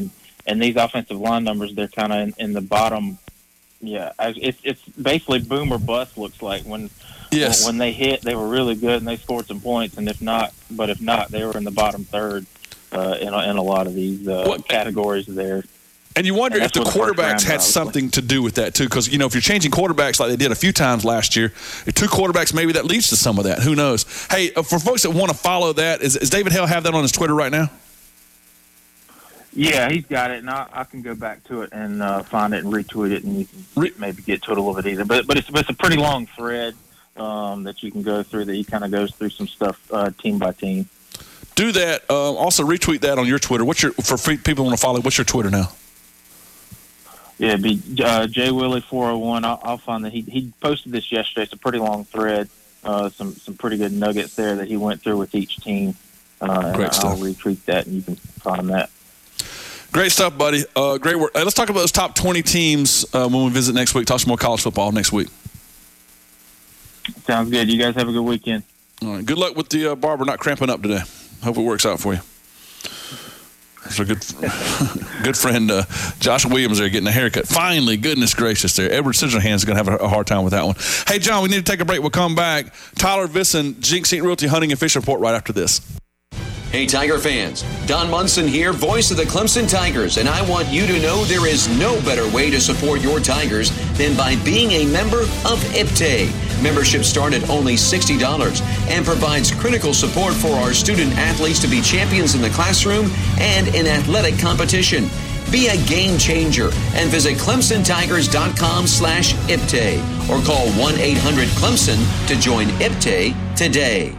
S16: and these offensive line numbers, they're kind of in, in the bottom. Yeah, it's it's basically boom or bust. Looks like when
S3: yes.
S16: when they hit, they were really good and they scored some points, and if not, but if not, they were in the bottom third uh, in a, in a lot of these uh,
S3: well,
S16: categories there.
S3: And you wonder
S16: and
S3: if the quarterbacks had something to do with that too, because you know if you're changing quarterbacks like they did a few times last year, two quarterbacks maybe that leads to some of that. Who knows? Hey, for folks that want to follow that, is, is David Hale have that on his Twitter right now?
S16: Yeah, he's got it, and I, I can go back to it and uh, find it and retweet it, and you can Re- maybe get to it a little bit easier. But but it's, it's a pretty long thread um, that you can go through. That he kind of goes through some stuff uh, team by team.
S3: Do that. Uh, also retweet that on your Twitter. What's your for free, people who want to follow? What's your Twitter now?
S16: Yeah, it'd be uh, J Willie four oh one. I'll, I'll find that he he posted this yesterday. It's a pretty long thread. Uh, some some pretty good nuggets there that he went through with each team. Uh,
S3: Great
S16: and
S3: stuff.
S16: I'll retweet that, and you can find that.
S3: Great stuff, buddy. Uh, great work. Hey, let's talk about those top twenty teams uh, when we visit next week. Talk some more college football next week.
S16: Sounds good. You guys have a good weekend.
S3: All right. Good luck with the uh, barber not cramping up today. Hope it works out for you. That's a good, good friend, uh, Josh Williams there getting a haircut. Finally, goodness gracious there. Edward Scissorhands is going to have a, a hard time with that one. Hey, John, we need to take a break. We'll come back. Tyler Visson, Jinx Saint Realty Hunting and Fishing Report right after this.
S17: Hey, Tiger fans. Don Munson here, voice of the Clemson Tigers, and I want you to know there is no better way to support your Tigers than by being a member of I P T A. Membership starts at only sixty dollars and provides critical support for our student athletes to be champions in the classroom and in athletic competition. Be a game changer and visit Clemson Tigers dot com slash I P T A or call one eight hundred Clemson to join I P T A today.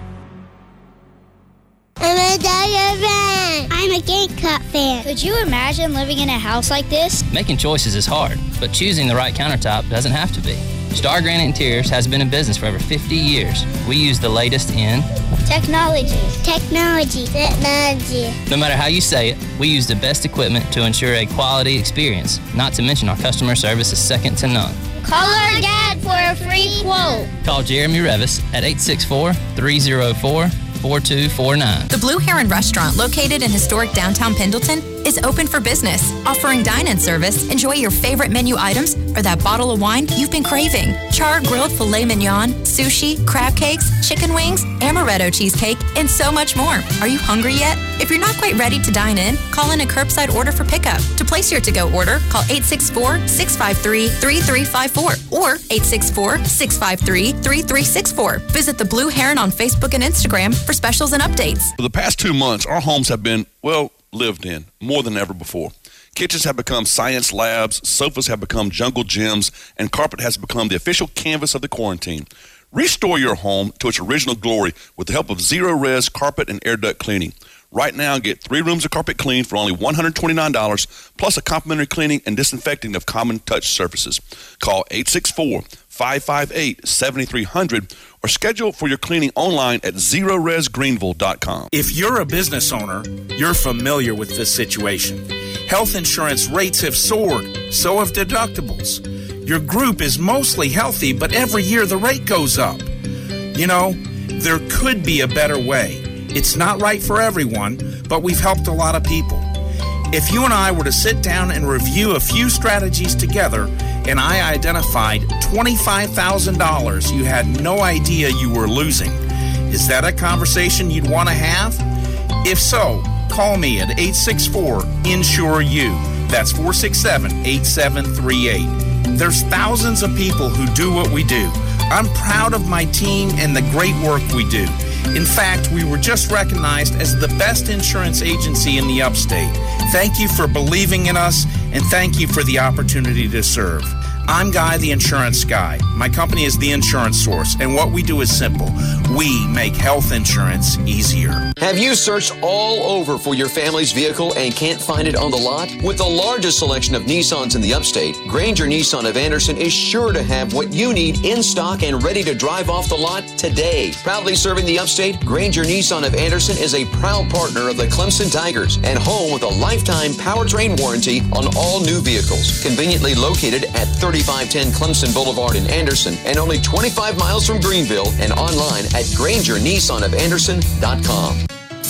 S18: I'm a Tiger fan. I'm a Gamecock fan. Could you imagine living in a house like this?
S19: Making choices is hard, but choosing the right countertop doesn't have to be. Star Granite Interiors has been in business for over fifty years. We use the latest in
S18: technology. Technology. Technology.
S19: No matter how you say it, we use the best equipment to ensure a quality experience. Not to mention our customer service is second to none.
S18: Call our dad for a free quote.
S19: Call Jeremy Revis at eight six four, three oh four, four two four nine.
S8: The Blue Heron Restaurant, located in historic downtown Pendleton, is open for business, offering dine-in service. Enjoy your favorite menu items or that bottle of wine you've been craving. Charred grilled filet mignon, sushi, crab cakes, chicken wings, amaretto cheesecake, and so much more. Are you hungry yet? If you're not quite ready to dine in, call in a curbside order for pickup. To place your to-go order, call eight six four, six five three, three three five four or eight six four, six five three, three three six four. Visit the Blue Heron on Facebook and Instagram for specials and updates.
S3: For the past two months, our homes have been, well, lived in more than ever before. Kitchens have become science labs, sofas have become jungle gyms, and carpet has become the official canvas of the quarantine. Restore your home to its original glory with the help of Zero-Res Carpet and Air Duct Cleaning. Right now, get three rooms of carpet cleaned for only one hundred twenty-nine dollars, plus a complimentary cleaning and disinfecting of common touch surfaces. Call eight six four, five five eight, seven three zero zero or schedule for your cleaning online at zero res greenville dot com.
S20: If you're a business owner, you're familiar with this situation. Health insurance rates have soared, so have deductibles. Your group is mostly healthy, but every year the rate goes up. You know, there could be a better way. It's not right for everyone, but we've helped a lot of people. If you and I were to sit down and review a few strategies together, and I identified twenty-five thousand dollars you had no idea you were losing, is that a conversation you'd want to have? If so, call me at eight six four, insure you. That's four six seven, eight seven three eight. There's thousands of people who do what we do. I'm proud of my team and the great work we do. In fact, we were just recognized as the best insurance agency in the upstate. Thank you for believing in us, and thank you for the opportunity to serve. I'm Guy, the insurance guy. My company is The Insurance Source, and what we do is simple. We make health insurance easier.
S17: Have you searched all over for your family's vehicle and can't find it on the lot? With the largest selection of Nissans in the upstate, Granger Nissan of Anderson is sure to have what you need in stock and ready to drive off the lot today. Proudly serving the upstate, Granger Nissan of Anderson is a proud partner of the Clemson Tigers and home with a lifetime powertrain warranty on all new vehicles. Conveniently located at thirty-five ten Clemson Boulevard in Anderson and only twenty-five miles from Greenville, and online at Granger Nissan of Anderson dot com.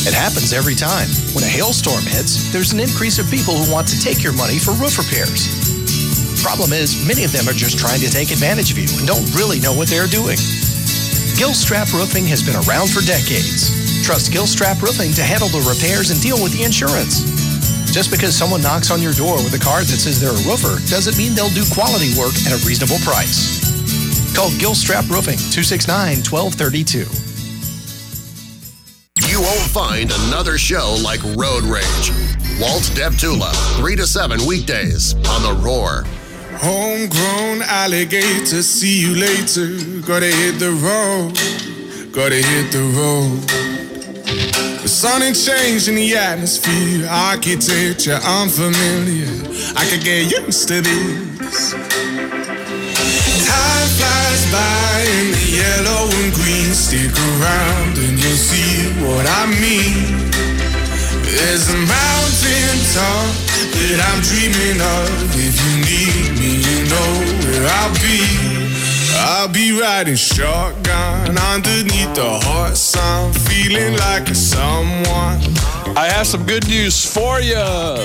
S21: It happens every time. When a hailstorm hits, there's an increase of people who want to take your money for roof repairs. Problem is, many of them are just trying to take advantage of you and don't really know what they're doing. Gilstrap Roofing has been around for decades. Trust Gilstrap Roofing to handle the repairs and deal with the insurance. Just because someone knocks on your door with a card that says they're a roofer doesn't mean they'll do quality work at a reasonable price. Call Gilstrap Roofing, two six nine, one two three two.
S2: You won't find another show like Road Rage. Walt Deptula, three to seven weekdays on The Roar.
S22: Homegrown alligator, see you later. Gotta hit the road, gotta hit the road. The sun ain't changing the atmosphere, architecture unfamiliar. I could get used to this. Time flies by in the yellow and green. Stick around and you'll see what I mean. There's a mountain top that I'm dreaming of. If you need me, you know where I'll be. I'll be riding shotgun underneath the hot sun, feeling like a someone.
S3: I have some good news for you.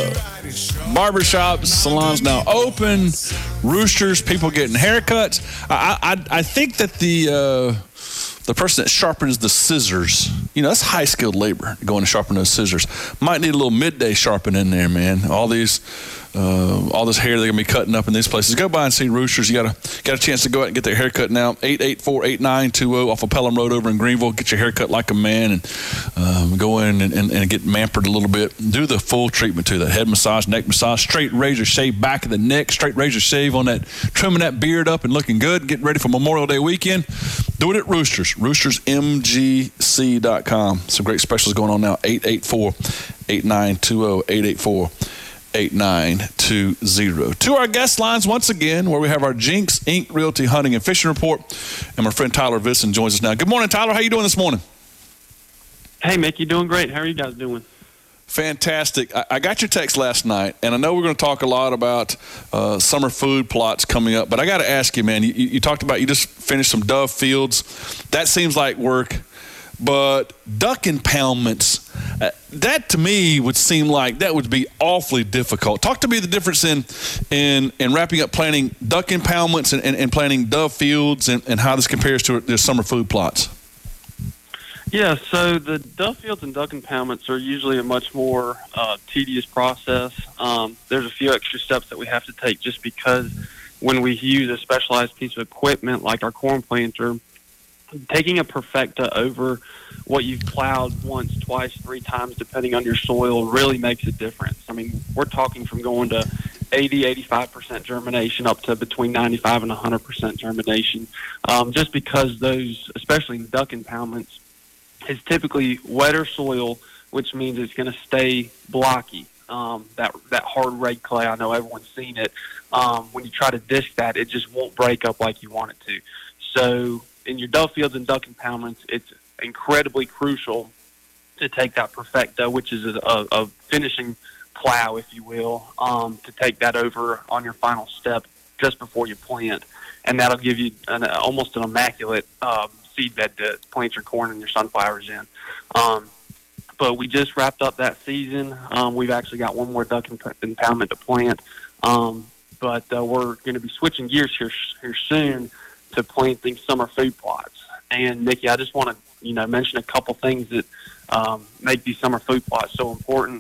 S3: Barbershops, salons now open. Roosters, people getting haircuts. I I, I think that the uh, the person that sharpens the scissors, you know, that's high skilled labor going to sharpen those scissors. Might need a little midday sharpen in there, man. All these. Uh, all this hair they're gonna be cutting up in these places. Go by and see Roosters. You got a got a chance to go out and get their hair cut now. eight eight four, eight nine two zero off of Pelham Road over in Greenville. Get your hair cut like a man and um, go in and, and, and get mampered a little bit. Do the full treatment to that head massage, neck massage, straight razor shave back of the neck, straight razor shave on that, trimming that beard up and looking good. Getting ready for Memorial Day weekend. Do it at Roosters. Roosters M G C dot com. Some great specials going on now. eight eight four, eight nine two zero, eight eight four, eight nine two zero. To our guest lines once again, where we have our Jinx Incorporated. Realty Hunting and Fishing Report, and my friend Tyler Visson joins us now. Good morning, Tyler. How you doing this morning?
S23: Hey, Mick, you doing great. How are you guys doing?
S3: Fantastic. I, I got your text last night, and I know we're going to talk a lot about uh, summer food plots coming up, but I got to ask you, man, you, you talked about you just finished some dove fields. That seems like work. But duck impoundments, uh, that to me would seem like that would be awfully difficult. Talk to me the difference in in, in wrapping up planting duck impoundments and, and, and planting dove fields and, and how this compares to the summer food plots.
S23: Yeah, so the dove fields and duck impoundments are usually a much more uh, tedious process. Um, there's a few extra steps that we have to take just because when we use a specialized piece of equipment like our corn planter, taking a perfecta over what you've plowed once, twice, three times, depending on your soil, really makes a difference. I mean, we're talking from going to eighty, eighty-five percent germination up to between ninety-five and one hundred percent germination, um, just because those, especially in duck impoundments, is typically wetter soil, which means it's going to stay blocky. Um, that that hard red clay, I know everyone's seen it. Um, when you try to disc that, it just won't break up like you want it to. So in your dove fields and duck impoundments, it's incredibly crucial to take that perfecta, which is a, a, a finishing plow, if you will, um, to take that over on your final step just before you plant. And that'll give you an, almost an immaculate um, seed bed to plant your corn and your sunflowers in. Um, but we just wrapped up that season. Um, we've actually got one more duck impoundment to plant. Um, but uh, we're going to be switching gears here, here soon to planting summer food plots. And Nikki, I just want to, you know, mention a couple things that um, make these summer food plots so important.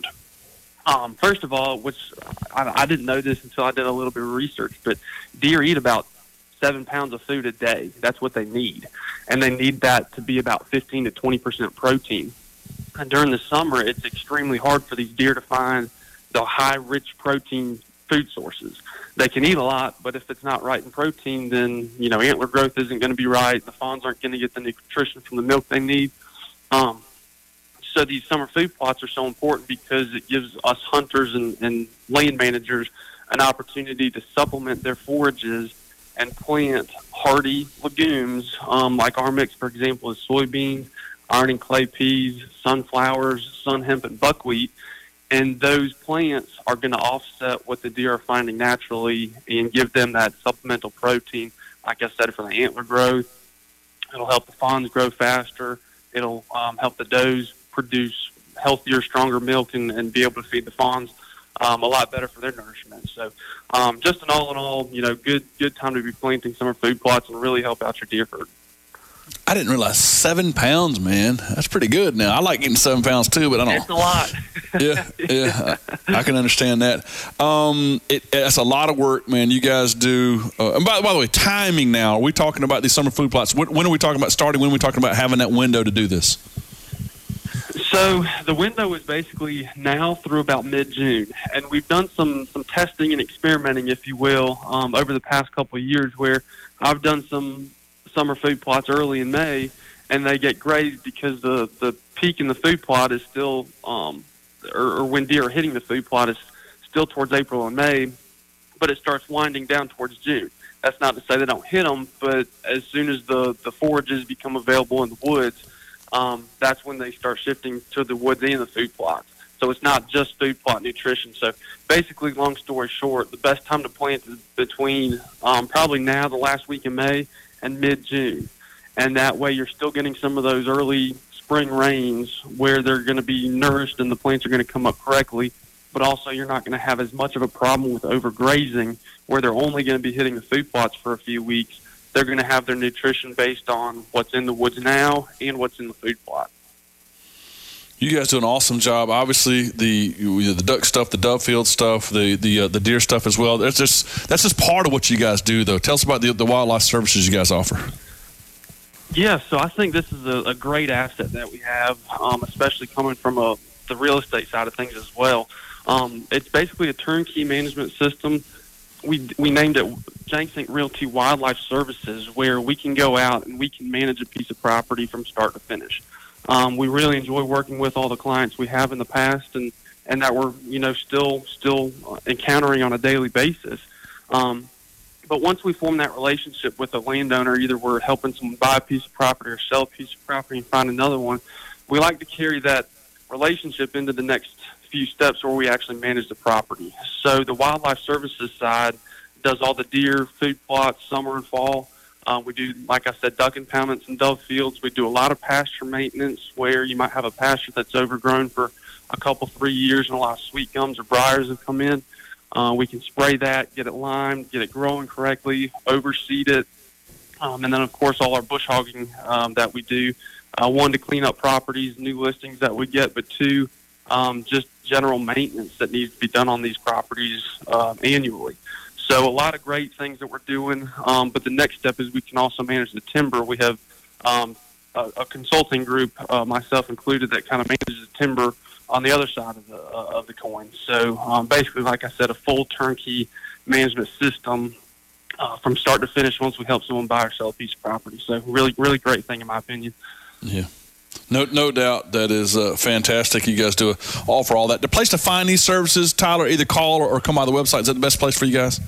S23: Um, first of all, which I, I didn't know this until I did a little bit of research, but deer eat about seven pounds of food a day. That's what they need. And they need that to be about fifteen to twenty percent protein. And during the summer, it's extremely hard for these deer to find the high, rich protein food sources. They can eat a lot, but if it's not right in protein, then, you know, antler growth isn't going to be right. The fawns aren't going to get the nutrition from the milk they need. Um, so these summer food plots are so important because it gives us hunters and, and land managers an opportunity to supplement their forages and plant hardy legumes, um, like our mix, for example, is soybeans, iron and clay peas, sunflowers, sun hemp, and buckwheat. And those plants are going to offset what the deer are finding naturally and give them that supplemental protein, like I said, for the antler growth. It'll help the fawns grow faster. It'll um, help the does produce healthier, stronger milk and, and be able to feed the fawns um, a lot better for their nourishment. So um, just an all in all, you know, good good time to be planting summer food plots and really help out your deer herd.
S3: I didn't realize seven pounds, man. That's pretty good. Now I like eating seven pounds too, but I don't.
S23: It's a lot.
S3: yeah, yeah, I, I can understand that. Um, it, it's a lot of work, man. You guys do. Uh, and by, by the way, timing. Now, are we talking about these summer food plots? When, when are we talking about starting? When are we talking about having that window to do this?
S23: So the window is basically now through about mid-June, and we've done some some testing and experimenting, if you will, um, over the past couple of years, where I've done some summer food plots early in May, and they get grazed because the, the peak in the food plot is still, um, or, or when deer are hitting the food plot is still towards April and May, but it starts winding down towards June. That's not to say they don't hit them, but as soon as the, the forages become available in the woods, um, that's when they start shifting to the woods and the food plots. So it's not just food plot nutrition. So basically, long story short, the best time to plant is between um, probably now, the last week in May, and mid-June. And that way you're still getting some of those early spring rains where they're going to be nourished and the plants are going to come up correctly, but also you're not going to have as much of a problem with overgrazing where they're only going to be hitting the food plots for a few weeks. They're going to have their nutrition based on what's in the woods now and what's in the food plot.
S3: You guys do an awesome job. Obviously, the the duck stuff, the Dovfield stuff, the the uh, the deer stuff as well. That's just that's just part of what you guys do, though. Tell us about the the wildlife services you guys offer.
S23: Yeah, so I think this is a, a great asset that we have, um, especially coming from a, the real estate side of things as well. Um, it's basically a turnkey management system. We we named it Jenks Incorporated Realty Wildlife Services, where we can go out and we can manage a piece of property from start to finish. Um, we really enjoy working with all the clients we have in the past and, and that we're, you know, still still encountering on a daily basis. Um, but once we form that relationship with a landowner, either we're helping someone buy a piece of property or sell a piece of property and find another one, we like to carry that relationship into the next few steps where we actually manage the property. So the wildlife services side does all the deer, food plots, summer and fall. Uh, we do, like I said, duck impoundments and dove fields. We do a lot of pasture maintenance where you might have a pasture that's overgrown for a couple, three years, and a lot of sweet gums or briars have come in. Uh, we can spray that, get it limed, get it growing correctly, overseed it. Um, and then, of course, all our bush hogging um, that we do. Uh, one, to clean up properties, new listings that we get, but two, um, just general maintenance that needs to be done on these properties uh, annually. So a lot of great things that we're doing, um, but the next step is we can also manage the timber. We have um, a, a consulting group, uh, myself included, that kind of manages the timber on the other side of the uh, of the coin. So um, basically, like I said, a full turnkey management system uh, from start to finish once we help someone buy or sell a piece of property. So really, really great thing in my opinion.
S3: Yeah. No, no doubt that is uh, fantastic. You guys do offer all that. The place to find these services, Tyler, either call or, or come by the website. Is that the best place for you guys?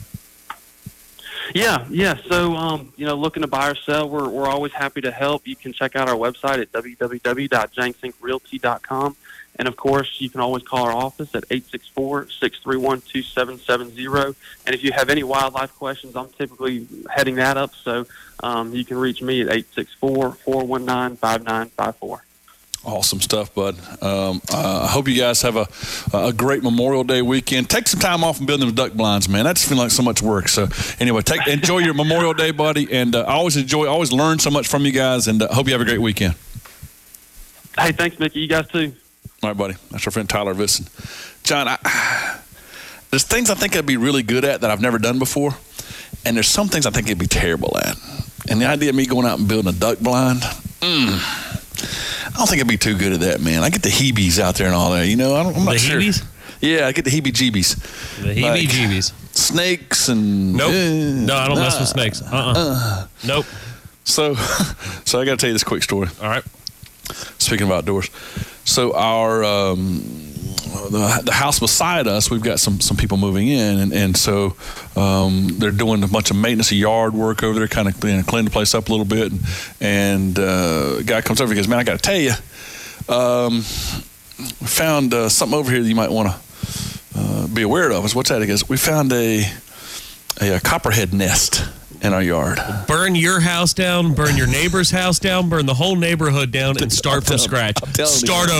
S23: Yeah, yeah. So, um, you know, looking to buy or sell, we're we're always happy to help. You can check out our website at w w w dot jenks inc realty dot com. And, of course, you can always call our office at eight six four, six three one, two seven seven zero. And if you have any wildlife questions, I'm typically heading that up. So um, you can reach me at eight six four, four one nine, five nine five four.
S3: Awesome stuff, bud. Um, uh, I hope you guys have a a great Memorial Day weekend. Take some time off and build them duck blinds, man. That just feels like so much work. So anyway, take enjoy your Memorial Day, buddy. And uh, I always enjoy, always learn so much from you guys. And uh, hope you have a great weekend.
S23: Hey, thanks, Mickey. You guys too.
S3: All right, buddy. That's our friend Tyler Visson. John, I, there's things I think I'd be really good at that I've never done before, and there's some things I think I'd be terrible at. And the idea of me going out and building a duck blind, mm, I don't think I'd be too good at that, man. I get the heebies out there and all that, you know. I don't, I'm not
S1: the
S3: sure.
S1: heebies?
S3: Yeah, I get the heebie-jeebies.
S1: The heebie-jeebies.
S3: Like snakes and...
S1: Nope.
S3: Uh,
S1: no, I don't
S3: uh,
S1: mess with snakes. Uh-uh. Uh, nope.
S3: So, so I got to tell you this quick story.
S1: All right.
S3: Speaking of outdoors. So our... Um, The, the house beside us, we've got some some people moving in, and, and so um, they're doing a bunch of maintenance of yard work over there, kind of you know, cleaning the place up a little bit. And, and uh, a guy comes over and goes, "Man, I got to tell you, um, we found uh, something over here that you might want to uh, be aware of." I said, "What's that?" He goes, "We found a, a a copperhead nest in our yard."
S1: Burn your house down, burn your neighbor's house down, burn the whole neighborhood down, and start from scratch. Start over.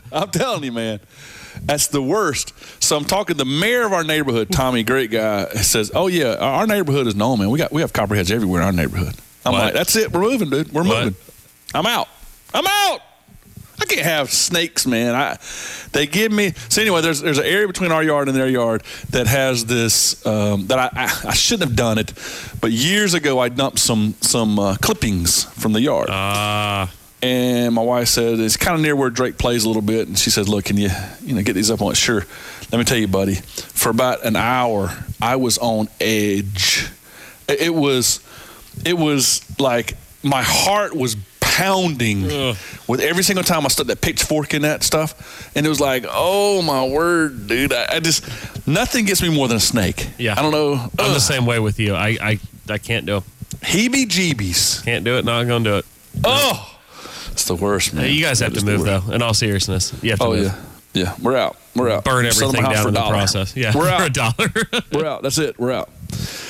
S3: I'm telling you, man. That's the worst. So I'm talking to the mayor of our neighborhood, Tommy, great guy, says, oh, yeah, our neighborhood is known, man. We got we have copperheads everywhere in our neighborhood. I'm what? like, that's it. We're moving, dude. We're what? moving. I'm out. I'm out. I can't have snakes, man. I They give me – so anyway, there's there's an area between our yard and their yard that has this um, – that I, I, I shouldn't have done it, but years ago I dumped some some uh, clippings from the yard.
S1: Ah. Uh.
S3: And my wife said, it's kind of near where Drake plays a little bit. And she said, look, can you, you know, get these up on it? Sure. Let me tell you, buddy, for about an hour, I was on edge. It was, it was like my heart was pounding Ugh. with every single time I stuck that pitchfork in that stuff. And it was like, oh, my word, dude. I, I just, nothing gets me more than a snake.
S1: Yeah.
S3: I don't know.
S1: I'm
S3: Ugh.
S1: the same way with you. I, I, I can't do it.
S3: Heebie-jeebies.
S1: Can't do it. Not going to do it.
S3: Oh. It's the worst, man.
S1: Hey, you guys have to move, though. In all seriousness, you have to
S3: oh,
S1: move.
S3: yeah. Yeah, we're out. We're out.
S1: Burn everything down in the process. Yeah,
S3: we're out.
S1: For a dollar.
S3: We're out. That's it. We're out.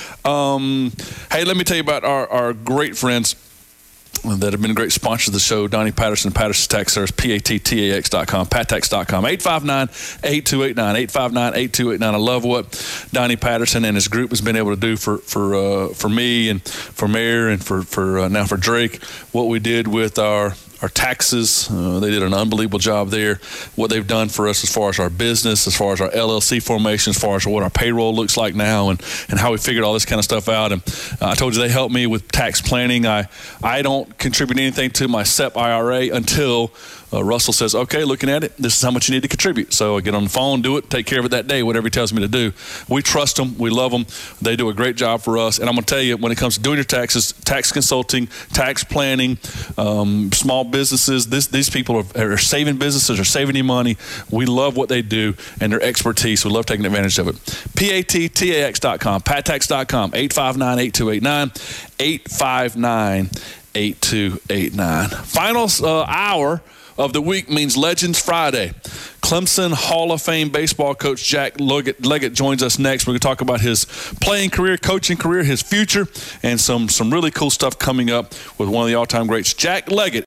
S3: Um, hey, let me tell you about our, our great friends that have been great sponsors of the show, Donnie Patterson, Patterson Tax Service, P A T T A X dot com, pat tax dot com, eight five nine, eight two eight nine, eight five nine, eight two eight nine. I love what Donnie Patterson and his group has been able to do for for uh, for me and for Mayor and for, for uh, now for Drake, what we did with our our taxes. Uh, they did an unbelievable job there. What they've done for us as far as our business, as far as our L L C formation, as far as what our payroll looks like now, and, and how we figured all this kind of stuff out. And uh, I told you they helped me with tax planning. I, I don't contribute anything to my S E P I R A until uh, Russell says, okay, looking at it, this is how much you need to contribute. So I get on the phone, do it, take care of it that day, whatever he tells me to do. We trust them. We love them. They do a great job for us. And I'm going to tell you, when it comes to doing your taxes, tax consulting, tax planning, um, small businesses, this, these people are, are saving businesses, are saving you money. We love what they do and their expertise. We love taking advantage of it. P A T T A X dot com, pat tax dot com, eight five nine, eight two eight nine, eight five nine, eight two eight nine. Final uh, hour of the week means Legends Friday. Clemson Hall of Fame baseball coach Jack Leggett, Leggett joins us next. We're going to talk about his playing career, coaching career, his future, and some, some really cool stuff coming up with one of the all-time greats, Jack Leggett.